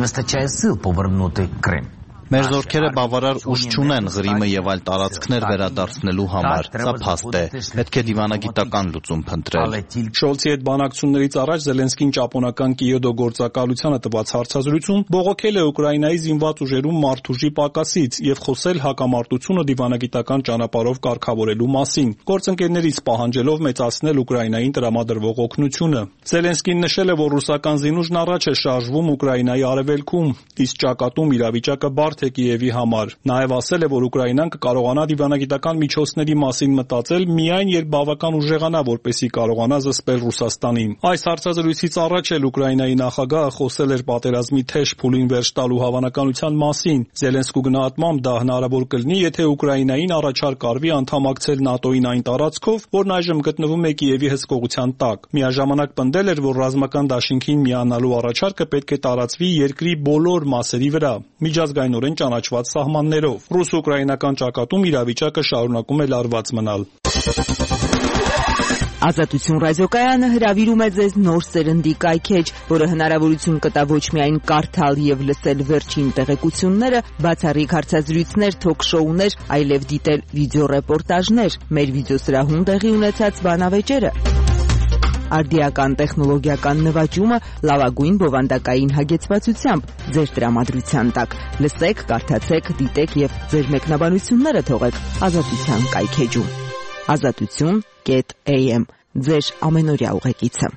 Մեր զորքերը բավարար ուժ չունեն Ղրիմը եւ այլ տարածքներ վերադարձնելու համար։ Սա փաստ է։ Պետք է դիվանագիտական լուծում փնտրել։
Շոլցի հետ բանակցություններից առաջ Զելենսկին ճապոնական Կիոտո գործակալությանը տված հարցազրույցում բողոքել է Ուկրաինայի զինված ուժերում մարդուժի պակասից եւ խոսել հակամարտությունը դիվանագիտական ճանապարհով կարգավորելու մասին, գործընկերներից պահանջելով մեծացնել Ուկրաինային տրամադրվող օգնությունը։ Զելենսկին նշել է, որ ռուսական զինուժն առաջ է շարժվում Ուկրաինայի արևելքում, իսկ ճակատում իրավիճակը բարդ է Կիևի համար։ Նաև ասել է, որ Ուկրաինան կկարողանա դիվանագիտական միջոցների մասին մտածել միայն երբ բավական ուժեղանա, որպեսզի կարողանա զսպել Ռուսաստանին։ Այս հարցազրույցից առաջ էլ Ուկրաինայի նախագահը խոսել էր պատերազմի թեժ փուլին վերջ տալու հավանականության մասին։ Զելենսկու գնահատմամբ դա հնարավոր կլինի, եթե Ուկրաինային առաջարկ արվի անդամակցել ՆԱՏՕ-ին այն տարածքով, որն այժմ գտնվում է Կիևի հսկողության տակ։ Միաժամանակ պնդել էր, որ ռազմական դաշինքին միանալու առաջարկը պետք է տարածվի երկրի բոլոր մասերի վրա, միջազգայինորեն ճանաչված սահմաններով։ Ռուս-ուկրաինական ճակատում իրավիճակը շարունակում է լարված մնալ։
Ազատություն ռադիոկայանը հրավիրում է ձեզ նոր սերնդի կայքեջ, որը հնարավորություն կտա ոչ միայն կարդալ եւ լսել վերջին տեղեկությունները, բացառիկ հարցազրույցներ, թոք-շոուներ, այլև դիտել վիդեոռեպորտաժներ, մեր վիդեոսրահում տեղի ունեցած բանավեճերը։ Արդիական տեխնոլոգիական նվաճումը լավագույն բովանդակային հագեցվածությամբ ձեր տրամադրության տակ։ Լսեք, կարդացեք, դիտեք եւ ձեր մեկնաբանությունները թողեք Ազատության կայքեջում։ Azatutun.am ձեր ամենօրյա ուղեկիցը։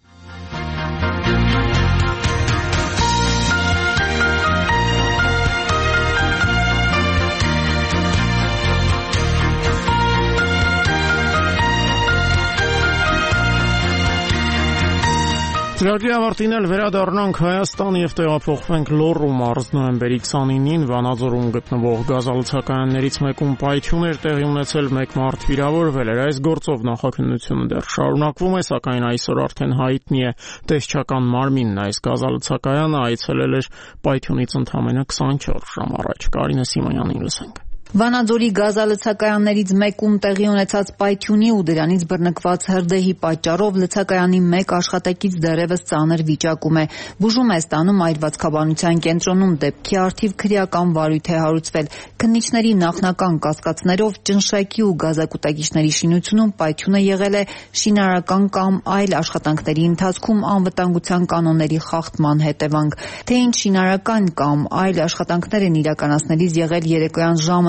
Ծրագրի ավարտին էլ վերադառնանք Հայաստան եւ տեղափոխվենք Լոռու մարզ նոյեմբերի 29-ին Վանաձորում գտնվող գազալցակայաններից մեկում պայթյուն էր տեղի ունեցել, մեկ մարդ վիրավորվել էր։ Այս գործով նախաքննությունը դեռ շարունակվում է, սակայն այսօր արդեն հայտնի է տեսչական մարմինն։ Այս գազալցակայանը այցելել էր պայթյունից ընդամենը 24 ժամ առաջ։ Կարինե Սիմոնյանին լսենք։
Վանաձորի գազալցակայաններից մեկում տեղի ունեցած պայթյունի ու դրանից բռնկված հրդեհի պատճառով լցակայանի մեկ աշխատակից դեռևս ծանր վիճակում է։ Բուժում է ստանում այրվածքաբանության կենտրոնում, դեպքի առթիվ քրեական վարույթ է հարուցվել։ Քննիչների նախնական կասկածներով ճնշակի ու գազակուտակիչների շինությունում պայթյունը եղել է շինարարական կամ այլ աշխատանքների ընթացքում անվտանգության կանոնների խախտման հետևանք։ Թե ինչ շինարարական կամ այլ աշխատանքներ են իրականացնելիս եղել երեկոյան ժամը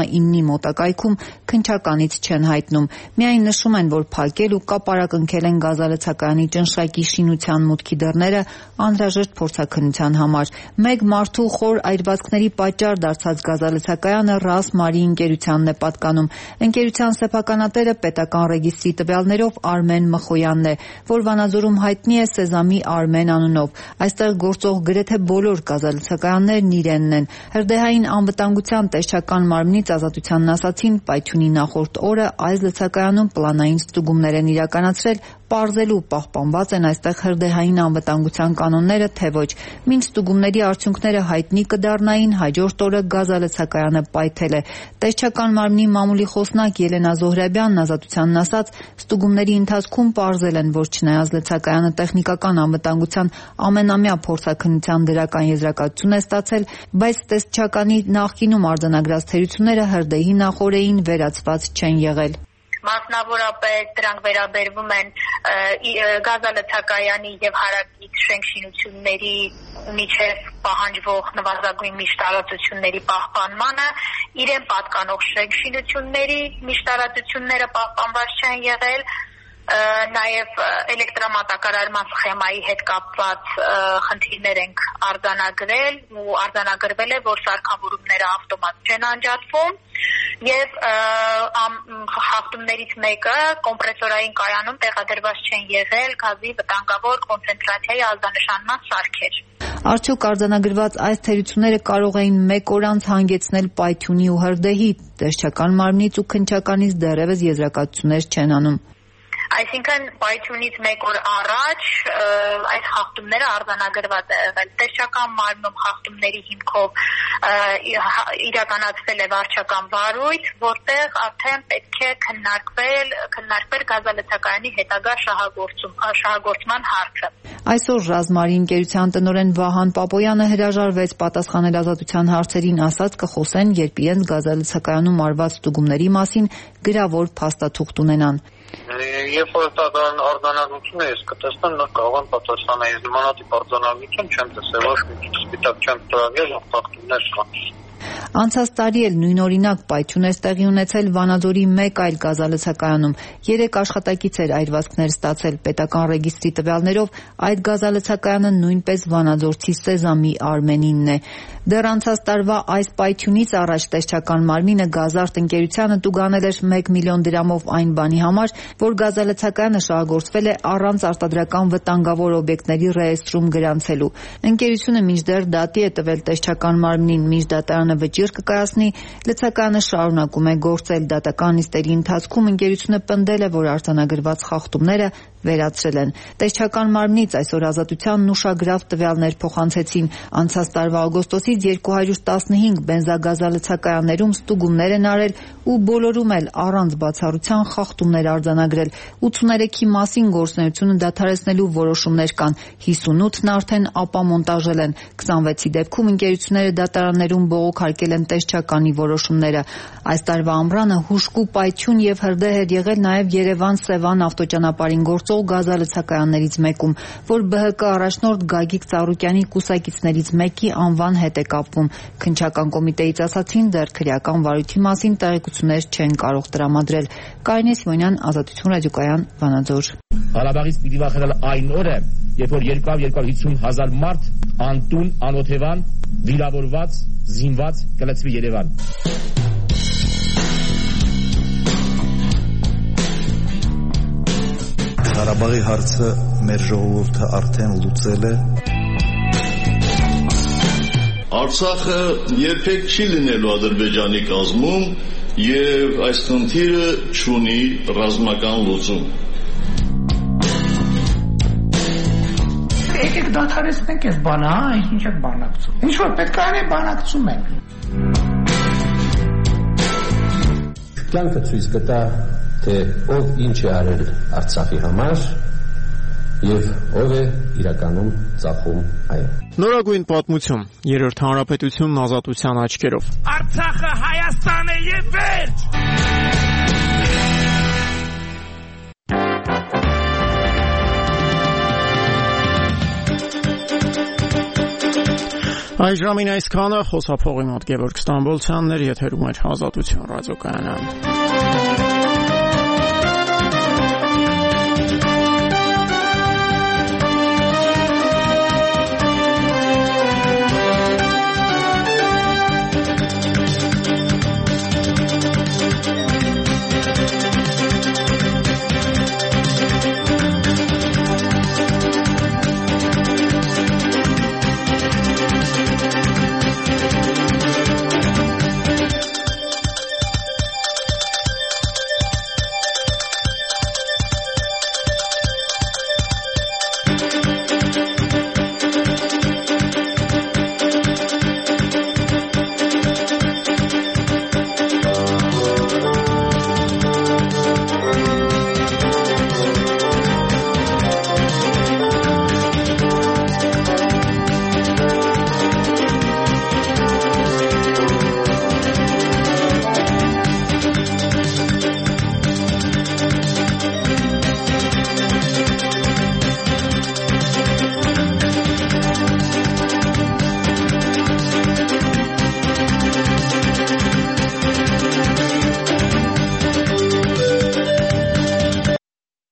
9-ի մոտակայքում քննչականից չեն հայտնում։ Միայն նշում են, որ փակել ու կապարակնքել են գազալցակայանի ճնշակի շինության մուտքի դռները անհրաժեշտ փորձաքննության համար։ Մեկ մարդու խոր այրվածքների պատճառ դարձած գազալցակայանը «Ռասմարի» ընկերությանն է պատկանում։ Ընկերության սեփականատերը պետական ռեգիստրի տվյալներով Արմեն Մխոյանն է, որ Վանաձորում հայտնի է Սեզամի Արմեն անունով։ Այստեղ գործող գրեթե բոլոր գազալցակայաններն իրենն են։ Հրդեհային անվտանգության տեսչական մարմնից ազատությանն ասացին, պայթյունի նախորդ օրը այս լցակայանում պլանային ստուգումներ են իրականացրել, պարզելու պահպանված են այստեղ հրդեհային անվտանգության կանոնները, թե ոչ։ Մինչ ստուգումների արդյունքները հայտնի կդառնային, հաջորդ օրը գազալցակայանը պայթել է։ Տեսչական մարմնի մամուլի խոսնակ Ելենա Զոհրաբյանն ազատությանն ասաց, ստուգումների ընթացքում պարզել են, որ չնայած լցակայանը տեխնիկական անվտանգության ամենամյա փորձաքննության դրական եզրակացություն է ստացել, բայց տեսչականի նախկինում արձանագրած թերությունները հրդեհի նախօրեին վերացված չեն եղել։
Մասնավորապես դրանք վերաբերվում են գազալցակայանի եւ հարակից շենքշինությունների միջև պահանջվող նվազագույն միշտարածությունների պահպանմանը, իրեն պատկանող շենքշինությունների միշտարածությունները պահպանված չեն եղել, նաև էլեկտրամատակարարման սխեմայի հետ կապված խնդիրներ ենք արձանագրել ու արձանագրվել է, որ սարքավորումները ավտոմատ չեն անջատվում եւ խախտումներից մեկը կոմպրեսորային կայանում տեղադրված չեն եղել գազի վտանգավոր կոնցենտրացիայի ազդանշանման սարքեր։
Արդյոք արձանագրված այս թերությունները կարող էին մեկ օր անց հանգեցնել պայթյունի ու հրդեհի, տեսչական մարմնից ու քննչականից դեռևս եզրակացություններ չեն անում։
Այսինքն պայթյունից մեկ օր առաջ այս խախտումները արձանագրված է եղել։ Տեսչական մարմնում խախտումների հիմքով իրականացվել է վարչական վարույթ, որտեղ արդեն պետք է քննարկվել գազալցակայանի հետագա շահագործման հարցը։
Այսօր «Ռազմարի» ընկերության տնօրեն Վահան Պապոյանը հրաժարվեց պատասխանել ազատության հարցերին, ասաց կխոսեն, երբ իրենց գազալցակայանում արված ստուգումների մասին գրավոր փաստաթուղթ ունենան։
Երբ որ տան արձանագրությունը ես կտեսնեմ, նա կարող եմ պատասխանել։ Նմանատիպ արձանագրություն չեմ տեսել, ոչ մի սպիտակ չեմ ծրագրել, խախտումներ կան։
Անցած տարի էլ նույնօրինակ պայթյուն է տեղի ունեցել Վանաձորի մեկ այլ գազալցակայանում։ 3 աշխատակիցներ այրվածքներ ստացել։ Պետական ռեգիստրի տվյալներով այդ գազալցակայանը նույնպես վանաձորցի Սեզամի Արմենինն է։ Դեռ անցած տարվա այս պայթյունից առաջ տեսչական մարմինը Գազարտ ընկերությանը տուգանել էր 1 միլիոն դրամով այն բանի համար, որ գազալցակայանը շահագործվել է առանց արտադրական վտանգավոր օբյեկտների ռեեստրում գրանցելու։ Ընկերությունը մինչդեռ դատի է տվել տեսչական մարմնին, մինչ դատարանը վճիռ կկայացնի, լցակայանը շարունակում է գործել։ Դատական նիստերի ընթացքում ընկերությունը պնդել է, որ արձանագրված խախտումները վերացրել են։ Տեսչական մարմնից այսօր ազատությանն ուշագրավ տվյալներ փոխանցեցին։ Անցած տարվա օգոստոսից 215 բենզագազալցակայաններում ստուգումներ են արել ու բոլորում էլ առանց բացառության խախտումներ արձանագրել։ 83-ի մասին գործունեությունը դադարեցնելու որոշումներ կան, 58-ն արդեն ապամոնտաժել են։ 26-ի դեպքում ընկերությունները դատարաններում բողոքարկել են տեսչականի որոշումները։ Այս տարվա ամռանը հուժկու պայթյուն եւ հրդեհ էր եղել նաեւ Երևան-Սևան ավտոճանապարհին գործող գազալցակայաններից մեկում, որ ԲՀԿ առաջնորդ Գագիկ Ծառուկյանի կուսակիցներից մեկի անվան հետ է կապվում։ Քննչական կոմիտեից ասացին, դեռ քրեական վարույթի մասին տեղեկություններ չեն կարող տրամադրել։ Կարինե Սիմոնյան, Ազատություն ռադիոկայան, Վանաձոր։
Ղարաբաղից պիտի վախենալ այն օրը, երբ որ 250 հազար մարդ անտուն, անօթևան, վիրավորված, զինված կլցվի Երևան։
Ղարաբաղի հարցը մեր ժողովուրդը արդեն լուծել է։
Արցախը երբեք չի լինելու Ադրբեջանի կազմում եւ այս խնդիրը չունի ռազմական լուծում։
Եկեք դադարեցնենք այս բանը, ինչ եք բանակցում։ Ինչ որ պետք է անել, բանակցում ենք։
Կյանքը ցույց կտա, թե ով ինչ է արել Արցախի համար եւ ով է իրականում ծախում այն։
Նորագույն պատմություն, Երրորդ հանրապետությունն ազատության աչքերով։
Արցախը Հայաստան է եւ վերջ։
Այժմին այսքանը խոսափողի մոտ Գևորգ Ստամբոլցյանն էր, եթերում էր Ազատություն ռադիոկայանը։